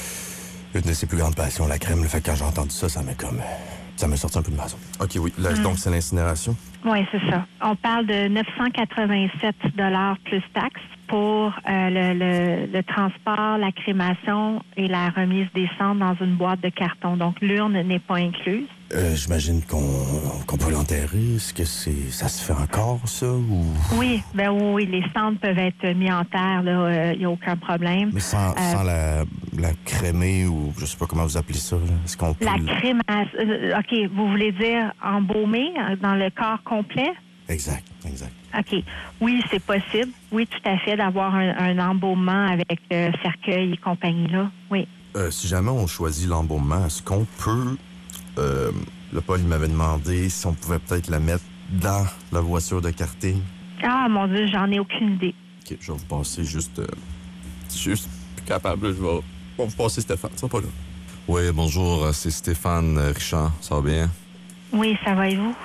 une de ses plus grandes passions, la crème. Le fait que quand j'ai entendu ça, ça m'a comme... Ça m'a sorti un peu de maison. OK, oui. Là, Mm. donc, c'est l'incinération? Oui, c'est ça. On parle de neuf cent quatre-vingt-sept dollars plus taxes pour euh, le, le, le transport, la crémation et la remise des cendres dans une boîte de carton. Donc, l'urne n'est pas incluse. Euh, j'imagine qu'on qu'on peut l'enterrer. Est-ce que c'est ça se fait encore, ça, ou... Oui, ben oui, oui, les cendres peuvent être mis en terre, là, il n'y a aucun problème. Mais sans, Euh, sans la, la crémer, ou je sais pas comment vous appelez ça, là. Est-ce qu'on peut... La le- crémation, euh, OK, vous voulez dire embaumer euh, dans le corps complet? Exact, exact. OK. Oui, c'est possible. Oui, tout à fait, d'avoir un, un embaumement avec euh, cercueil et compagnie, là. Oui. Euh, si jamais on choisit l'embaumement, est-ce qu'on peut... Euh, le Paul, il m'avait demandé si on pouvait peut-être la mettre dans la voiture de karting. Ah, mon Dieu, j'en ai aucune idée. OK, je vais vous passer juste... Euh, juste plus capable, là, je vais... je vais vous passer Stéphane, ça pas là. Oui, bonjour, c'est Stéphane Richard. Ça va bien? Oui, ça va et vous?